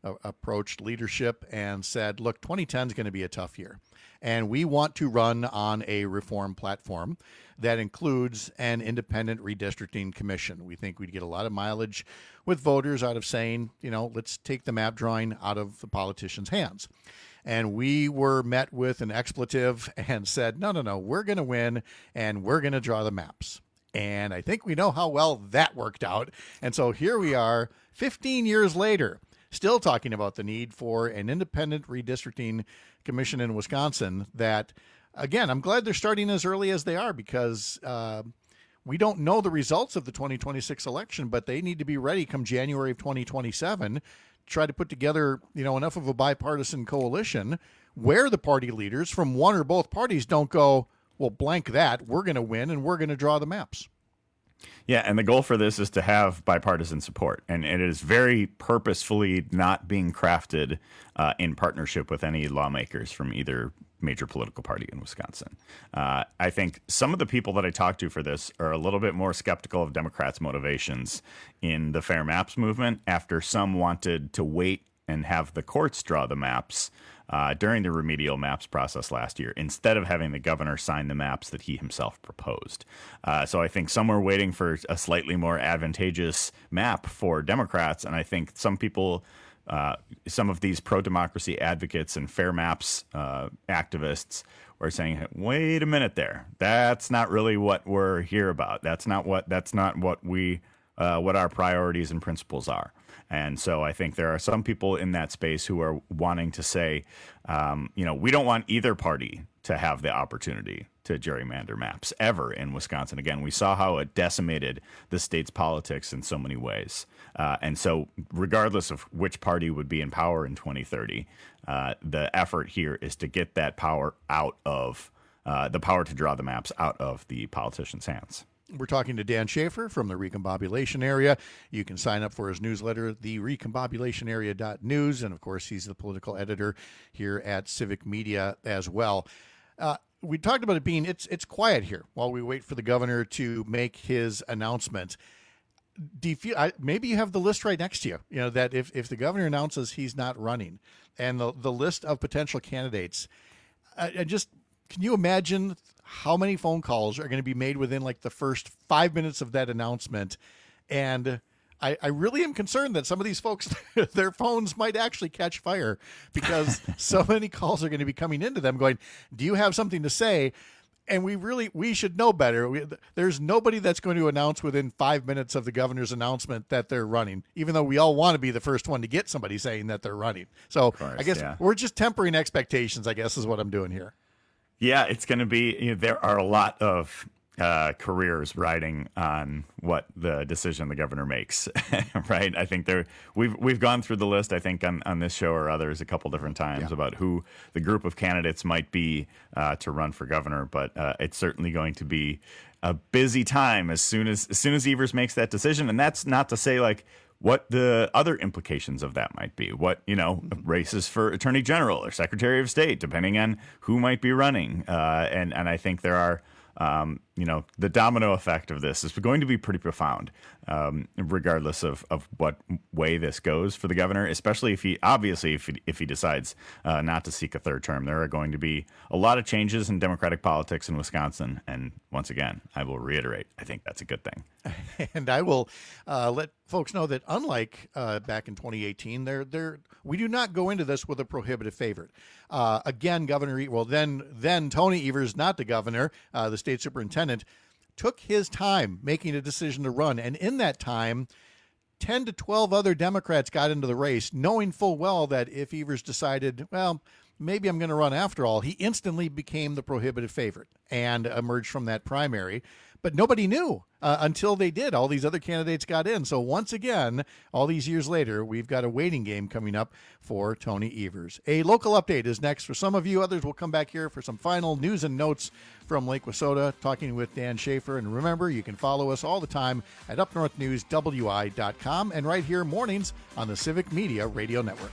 uh, approached leadership and said, look, twenty ten is going to be a tough year. And we want to run on a reform platform that includes an independent redistricting commission. We think we'd get a lot of mileage with voters out of saying, you know, let's take the map drawing out of the politicians' hands. And we were met with an expletive and said, no, no, no, we're going to win and we're going to draw the maps. And I think we know how well that worked out. And so here we are fifteen years later, still talking about the need for an independent redistricting commission in Wisconsin that, again, I'm glad they're starting as early as they are because uh, we don't know the results of the twenty twenty-six election, but they need to be ready come January of twenty twenty-seven, try to put together, you know, enough of a bipartisan coalition where the party leaders from one or both parties don't go, well, blank that, we're going to win and we're going to draw the maps. Yeah, and the goal for this is to have bipartisan support, and it is very purposefully not being crafted uh, in partnership with any lawmakers from either major political party in Wisconsin. Uh, I think some of the people that I talked to for this are a little bit more skeptical of Democrats' motivations in the Fair Maps movement after some wanted to wait and have the courts draw the maps uh, during the remedial maps process last year, instead of having the governor sign the maps that he himself proposed. Uh, so I think some were waiting for a slightly more advantageous map for Democrats, and I think some people, uh, some of these pro-democracy advocates and fair maps uh, activists were saying, wait a minute there, that's not really what we're here about. That's not what, that's not what we, uh, what our priorities and principles are. And so I think there are some people in that space who are wanting to say, um, you know, we don't want either party to have the opportunity to gerrymander maps ever in Wisconsin. Again, we saw how it decimated the state's politics in so many ways. Uh, and so regardless of which party would be in power in twenty thirty, uh, the effort here is to get that power out of uh, the power to draw the maps out of the politicians' hands. We're talking to Dan Schaefer from the Recombobulation Area. You can sign up for his newsletter, the recombobulation area dot news. And, of course, he's the political editor here at Civic Media as well. Uh, we talked about it being, it's it's quiet here while we wait for the governor to make his announcement. Do you feel, I, maybe you have the list right next to you, you know, that if, if the governor announces he's not running and the, the list of potential candidates, I, I just, can you imagine how many phone calls are going to be made within like the first five minutes of that announcement? And I, I really am concerned that some of these folks, their phones might actually catch fire because so many calls are going to be coming into them going, do you have something to say? And we really, we should know better. We, there's nobody that's going to announce within five minutes of the governor's announcement that they're running, even though we all want to be the first one to get somebody saying that they're running. So course, I guess yeah. we're just tempering expectations, I guess is what I'm doing here. Yeah, it's going to be, you know, there are a lot of uh, careers riding on what the decision the governor makes, right? I think there we've we've gone through the list, I think, on, on this show or others a couple different times yeah. about who the group of candidates might be uh, to run for governor, but uh, it's certainly going to be a busy time as soon as as soon as Evers makes that decision. And that's not to say like what the other implications of that might be, what, you know, races for attorney general or secretary of state, depending on who might be running. Uh, and, and I think there are, um, you know, the domino effect of this is going to be pretty profound, um, regardless of, of what way this goes for the governor, especially if he, obviously, if he, if he decides uh, not to seek a third term. There are going to be a lot of changes in Democratic politics in Wisconsin. And once again, I will reiterate, I think that's a good thing. And I will uh, let folks know that unlike uh, back in twenty eighteen, they're, they're, we do not go into this with a prohibitive favorite. Uh, again, Governor, well, then then Tony Evers, not the governor, uh, the state superintendent, took his time making a decision to run. And in that time, ten to twelve other Democrats got into the race, knowing full well that if Evers decided, well, maybe I'm going to run after all, he instantly became the prohibitive favorite and emerged from that primary. But nobody knew uh, until they did. All these other candidates got in. So once again, all these years later, we've got a waiting game coming up for Tony Evers. A local update is next for some of you. Others will come back here for some final news and notes from Lake Wissota, talking with Dan Schaefer. And remember, you can follow us all the time at up north news w i dot com and right here mornings on the Civic Media Radio Network.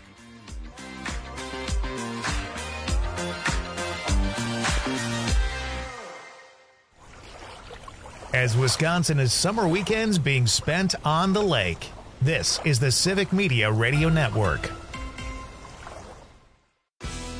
As Wisconsin is summer weekends being spent on the lake, this is the Civic Media Radio Network.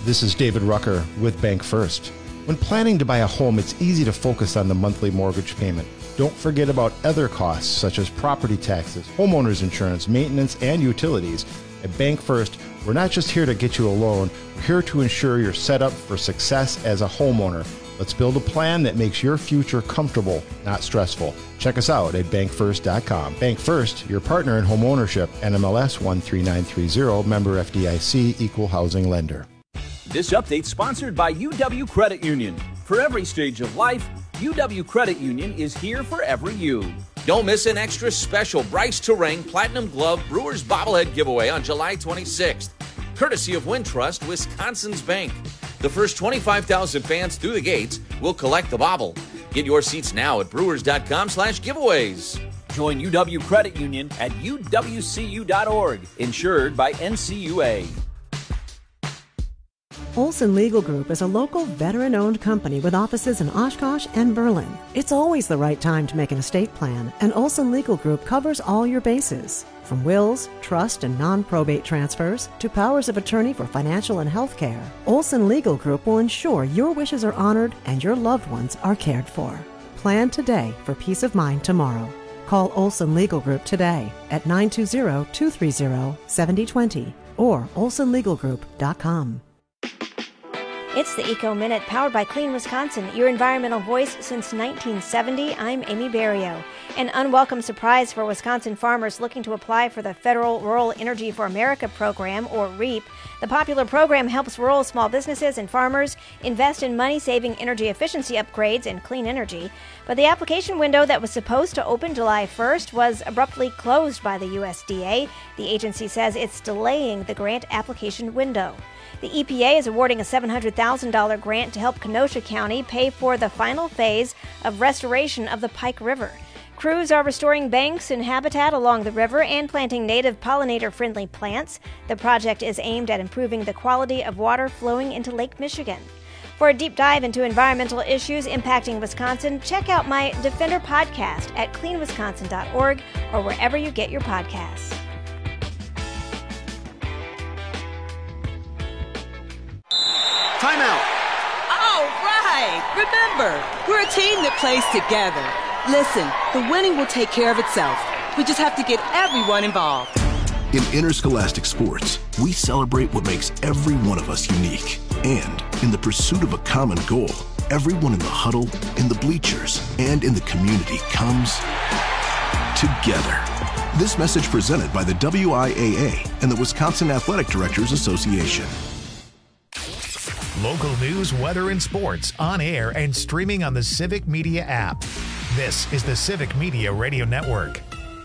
This is David Rucker with Bank First. When planning to buy a home, it's easy to focus on the monthly mortgage payment. Don't forget about other costs such as property taxes, homeowners insurance, maintenance, and utilities. At Bank First, we're not just here to get you a loan, we're here to ensure you're set up for success as a homeowner. Let's build a plan that makes your future comfortable, not stressful. Check us out at bank first dot com. Bank First, your partner in home ownership. N M L S one three nine three zero, member F D I C, equal housing lender. This update sponsored by U W Credit Union. For every stage of life, U W Credit Union is here for every you. Don't miss an extra special Bryce Terang Platinum Glove Brewers Bobblehead giveaway on July twenty-sixth, courtesy of Wintrust, Wisconsin's Bank. The first twenty-five thousand fans through the gates will collect the bobble. Get your seats now at brewers.com slash giveaways. Join U W Credit Union at U W C U dot org, insured by N C U A. Olson Legal Group is a local veteran-owned company with offices in Oshkosh and Berlin. It's always the right time to make an estate plan, and Olson Legal Group covers all your bases. From wills, trust, and non-probate transfers to powers of attorney for financial and health care, Olson Legal Group will ensure your wishes are honored and your loved ones are cared for. Plan today for peace of mind tomorrow. Call Olson Legal Group today at nine two zero, two three zero, seven zero two zero or olson legal group dot com. It's the Eco Minute, powered by Clean Wisconsin, your environmental voice since nineteen seventy. I'm Amy Barrio. An unwelcome surprise for Wisconsin farmers looking to apply for the Federal Rural Energy for America program, or REAP. The popular program helps rural small businesses and farmers invest in money-saving energy efficiency upgrades and clean energy. But the application window that was supposed to open July first was abruptly closed by the U S D A. The agency says it's delaying the grant application window. The E P A is awarding a seven hundred thousand dollars grant to help Kenosha County pay for the final phase of restoration of the Pike River. Crews are restoring banks and habitat along the river and planting native pollinator-friendly plants. The project is aimed at improving the quality of water flowing into Lake Michigan. For a deep dive into environmental issues impacting Wisconsin, check out my Defender podcast at clean wisconsin dot org or wherever you get your podcasts. Timeout. All right. Remember, we're a team that plays together. Listen, the winning will take care of itself. We just have to get everyone involved. In interscholastic sports, we celebrate what makes every one of us unique. And in the pursuit of a common goal, everyone in the huddle, in the bleachers, and in the community comes together. This message presented by the W I A A and the Wisconsin Athletic Directors Association. Local news, weather, and sports on air and streaming on the Civic Media app. This is the Civic Media Radio Network.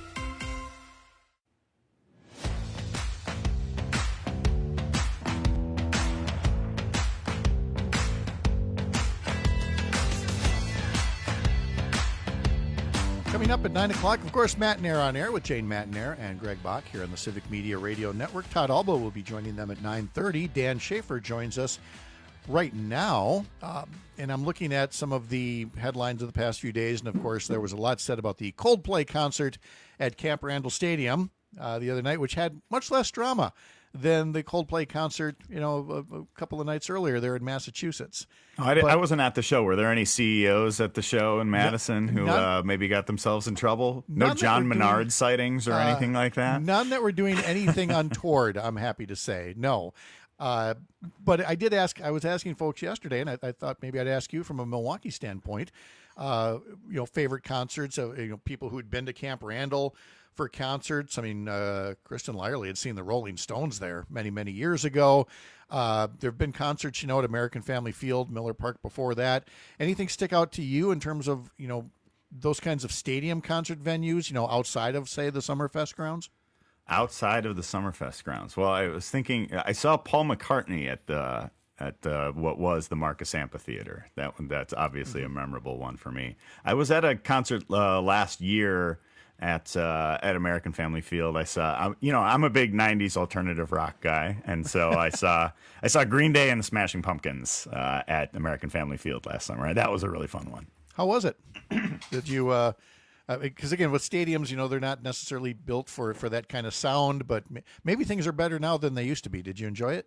Coming up at nine o'clock, of course, Matt Nair on air with Jane Matt Nair and Greg Bach here on the Civic Media Radio Network. Todd Alba will be joining them at nine thirty. Dan Schaefer joins us right now, um, and I'm looking at some of the headlines of the past few days, and of course there was a lot said about the Coldplay concert at Camp Randall Stadium uh, the other night, which had much less drama than the Coldplay concert, you know, a, a couple of nights earlier there in Massachusetts. Oh, I, did, but, I wasn't at the show. Were there any C E Os at the show in Madison who none, uh, maybe got themselves in trouble? No John Menard doing, sightings or uh, anything like that? None that were doing anything untoward, I'm happy to say. No. Uh, but I did ask, I was asking folks yesterday, and I, I thought maybe I'd ask you from a Milwaukee standpoint, uh, you know, favorite concerts, of, you know, people who'd been to Camp Randall for concerts. I mean, uh, Kristen Lyerly had seen the Rolling Stones there many, many years ago. Uh, there have been concerts, you know, at American Family Field, Miller Park before that. Anything stick out to you in terms of, you know, those kinds of stadium concert venues, you know, outside of, say, the Summerfest grounds? Outside of the Summerfest grounds. Well, I was thinking, I saw Paul McCartney at the at the, what was the Marcus Amphitheater. That one, that's obviously mm-hmm. a memorable one for me. I was at a concert uh, last year at uh, at American Family Field. I saw, you know, I'm a big nineties alternative rock guy, and so I saw I saw Green Day and the Smashing Pumpkins uh, at American Family Field last summer. That was a really fun one. How was it? Did you? Uh... Because, uh, again, with stadiums, you know, they're not necessarily built for, for that kind of sound, but maybe things are better now than they used to be. Did you enjoy it?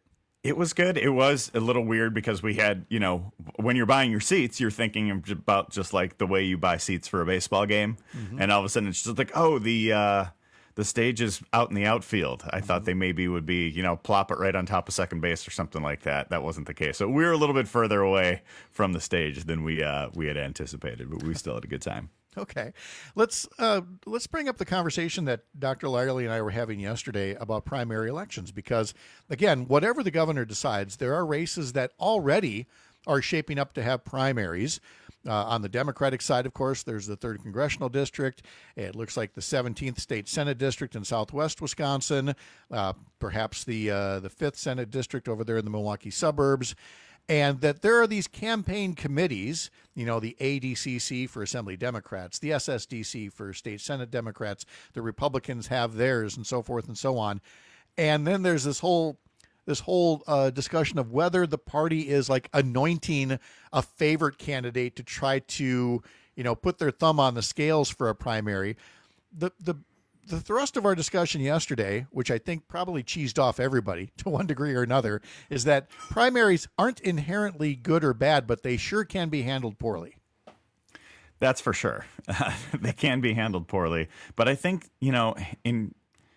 It was good. It was a little weird because we had, you know, when you're buying your seats, you're thinking about just like the way you buy seats for a baseball game. Mm-hmm. And all of a sudden it's just like, oh, the uh, the stage is out in the outfield. I mm-hmm. thought they maybe would be, you know, plop it right on top of second base or something like that. That wasn't the case. So we were a little bit further away from the stage than we uh, we had anticipated, but we still had a good time. Okay, let's uh, let's bring up the conversation that Doctor Lyerly and I were having yesterday about primary elections, because, again, whatever the governor decides, there are races that already are shaping up to have primaries. Uh, on the Democratic side, of course, there's the third Congressional District. It looks like the seventeenth State Senate District in southwest Wisconsin, uh, perhaps the uh, the fifth Senate District over there in the Milwaukee suburbs. And that there are these campaign committees, you know, the A D C C for Assembly Democrats, the S S D C for State Senate Democrats, the Republicans have theirs, and so forth and so on. And then there's this whole this whole uh, discussion of whether the party is like anointing a favorite candidate to try to, you know, put their thumb on the scales for a primary. The the The thrust of our discussion yesterday, which I think probably cheesed off everybody to one degree or another, is that primaries aren't inherently good or bad, but they sure can be handled poorly. That's for sure. Uh, they can be handled poorly. But I think, you know, in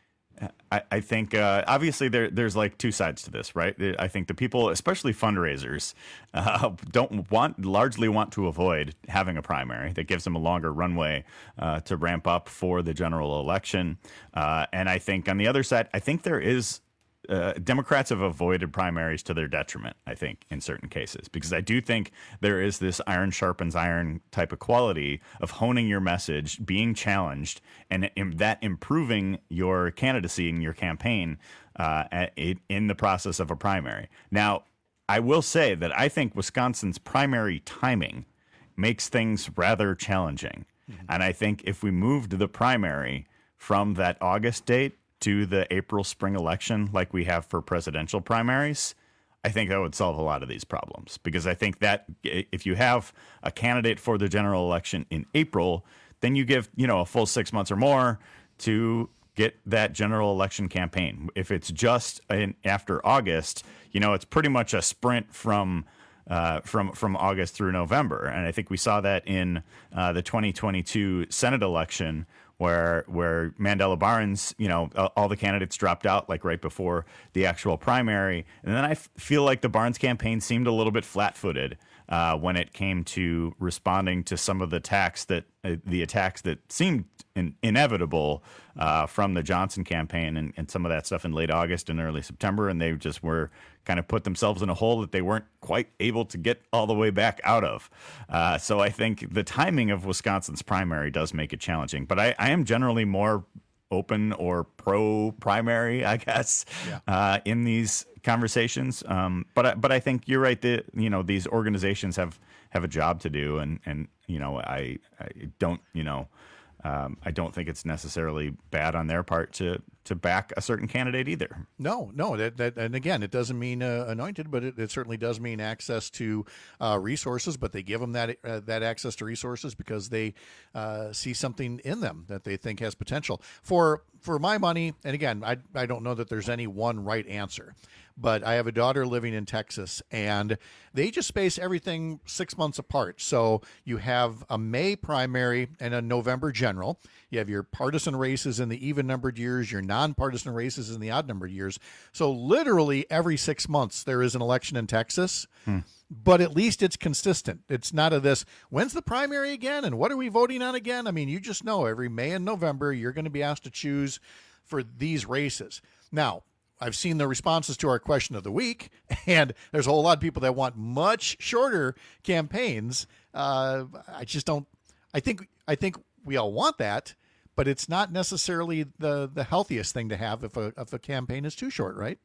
I, I think uh, obviously there, there's like two sides to this, right? I think the people, especially fundraisers, uh, don't want largely want to avoid having a primary that gives them a longer runway uh, to ramp up for the general election. Uh, and I think on the other side, I think there is uh, Democrats have avoided primaries to their detriment, I think, in certain cases, because I do think there is this iron sharpens iron type of quality of honing your message, being challenged, and that improving your candidacy and your campaign uh, in the process of a primary. Now, I will say that I think Wisconsin's primary timing makes things rather challenging. Mm-hmm. And I think if we moved the primary from that August date to the April spring election like we have for presidential primaries, I think that would solve a lot of these problems, because I think that if you have a candidate for the general election in April, then you give, you know, a full six months or more to get that general election campaign. If it's just in, after August, you know, it's pretty much a sprint from uh, from from August through November. And I think we saw that in uh, the twenty twenty-two Senate election, where where Mandela Barnes, you know, all the candidates dropped out like right before the actual primary. And then I f- feel like the Barnes campaign seemed a little bit flat-footed uh, when it came to responding to some of the attacks that uh, the attacks that seemed in, inevitable uh, from the Johnson campaign and, and some of that stuff in late August and early September. And they just were kind of put themselves in a hole that they weren't quite able to get all the way back out of. Uh, so I think the timing of Wisconsin's primary does make it challenging. But I, I am generally more open or pro-primary, I guess, yeah. uh, in these conversations. Um, but I, but I think you're right that, you know, these organizations have, have a job to do, and and you know I, I don't you know. Um, I don't think it's necessarily bad on their part to to back a certain candidate either. No, no. That, that and again, it doesn't mean uh, anointed, but it, it certainly does mean access to uh, resources. But they give them that uh, that access to resources because they uh, see something in them that they think has potential. For for my money, and again, I I don't know that there's any one right answer. But I have a daughter living in Texas, and they just space everything six months apart. So you have a May primary and a November general. You have your partisan races in the even-numbered years, your nonpartisan races in the odd-numbered years. So literally every six months there is an election in Texas. Hmm. But at least it's consistent. It's not a this, when's the primary again, and what are we voting on again? I mean, you just know every May and November you're going to be asked to choose for these races. Now, I've seen the responses to our question of the week, and there's a whole lot of people that want much shorter campaigns. Uh, I just don't. I think I think we all want that, but it's not necessarily the the healthiest thing to have if a if a campaign is too short, right?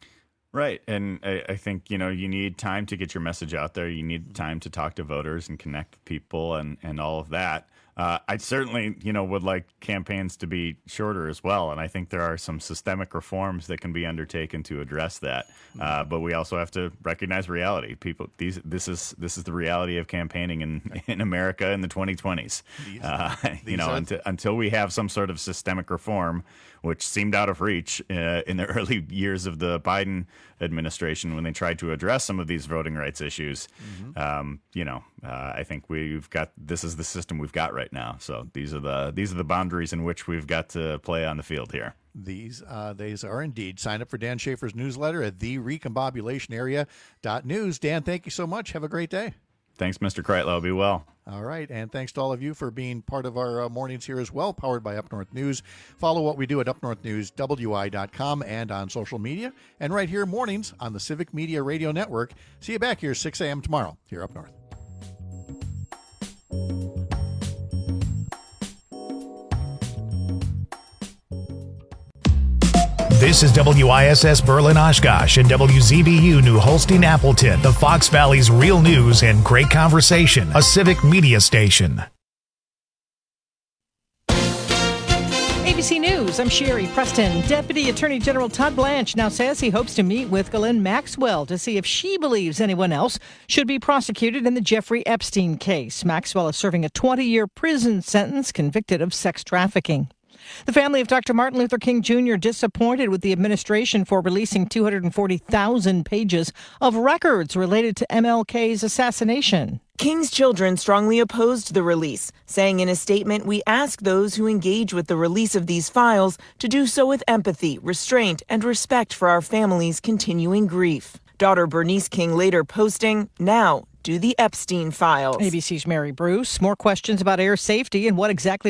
Right, and I, I think you know you need time to get your message out there. You need time to talk to voters and connect with people and and all of that. Uh, I certainly, you know, would like campaigns to be shorter as well, and I think there are some systemic reforms that can be undertaken to address that. Uh, but we also have to recognize reality. People, these, this is this is the reality of campaigning in in America in the twenty twenties. Uh, you know, until, until we have some sort of systemic reform, which seemed out of reach uh, in the early years of the Biden administration when they tried to address some of these voting rights issues. Mm-hmm. Um, you know, uh, I think we've got this is the system we've got right now. So these are the these are the boundaries in which we've got to play on the field here. These uh, these are indeed. Sign up for Dan Schaefer's newsletter at the recombobulation area dot news. Dan, thank you so much. Have a great day. Thanks, Mister Kreitlow. Be well. All right, and thanks to all of you for being part of our uh, mornings here as well, powered by Up North News. Follow what we do at up north news w i dot com and on social media, and right here mornings on the Civic Media Radio Network. See you back here six a.m. tomorrow here Up North. This is W I S S Berlin Oshkosh and W Z B U New Holstein Appleton, the Fox Valley's real news and great conversation, a civic media station. A B C News, I'm Sherry Preston. Deputy Attorney General Todd Blanche now says he hopes to meet with Ghislaine Maxwell to see if she believes anyone else should be prosecuted in the Jeffrey Epstein case. Maxwell is serving a twenty-year prison sentence convicted of sex trafficking. The family of Doctor Martin Luther King Junior disappointed with the administration for releasing two hundred forty thousand pages of records related to M L K's assassination. King's children strongly opposed the release, saying in a statement, "We ask those who engage with the release of these files to do so with empathy, restraint, and respect for our family's continuing grief." Daughter Bernice King later posting, "Now, do the Epstein files." A B C's Mary Bruce. More questions about air safety and what exactly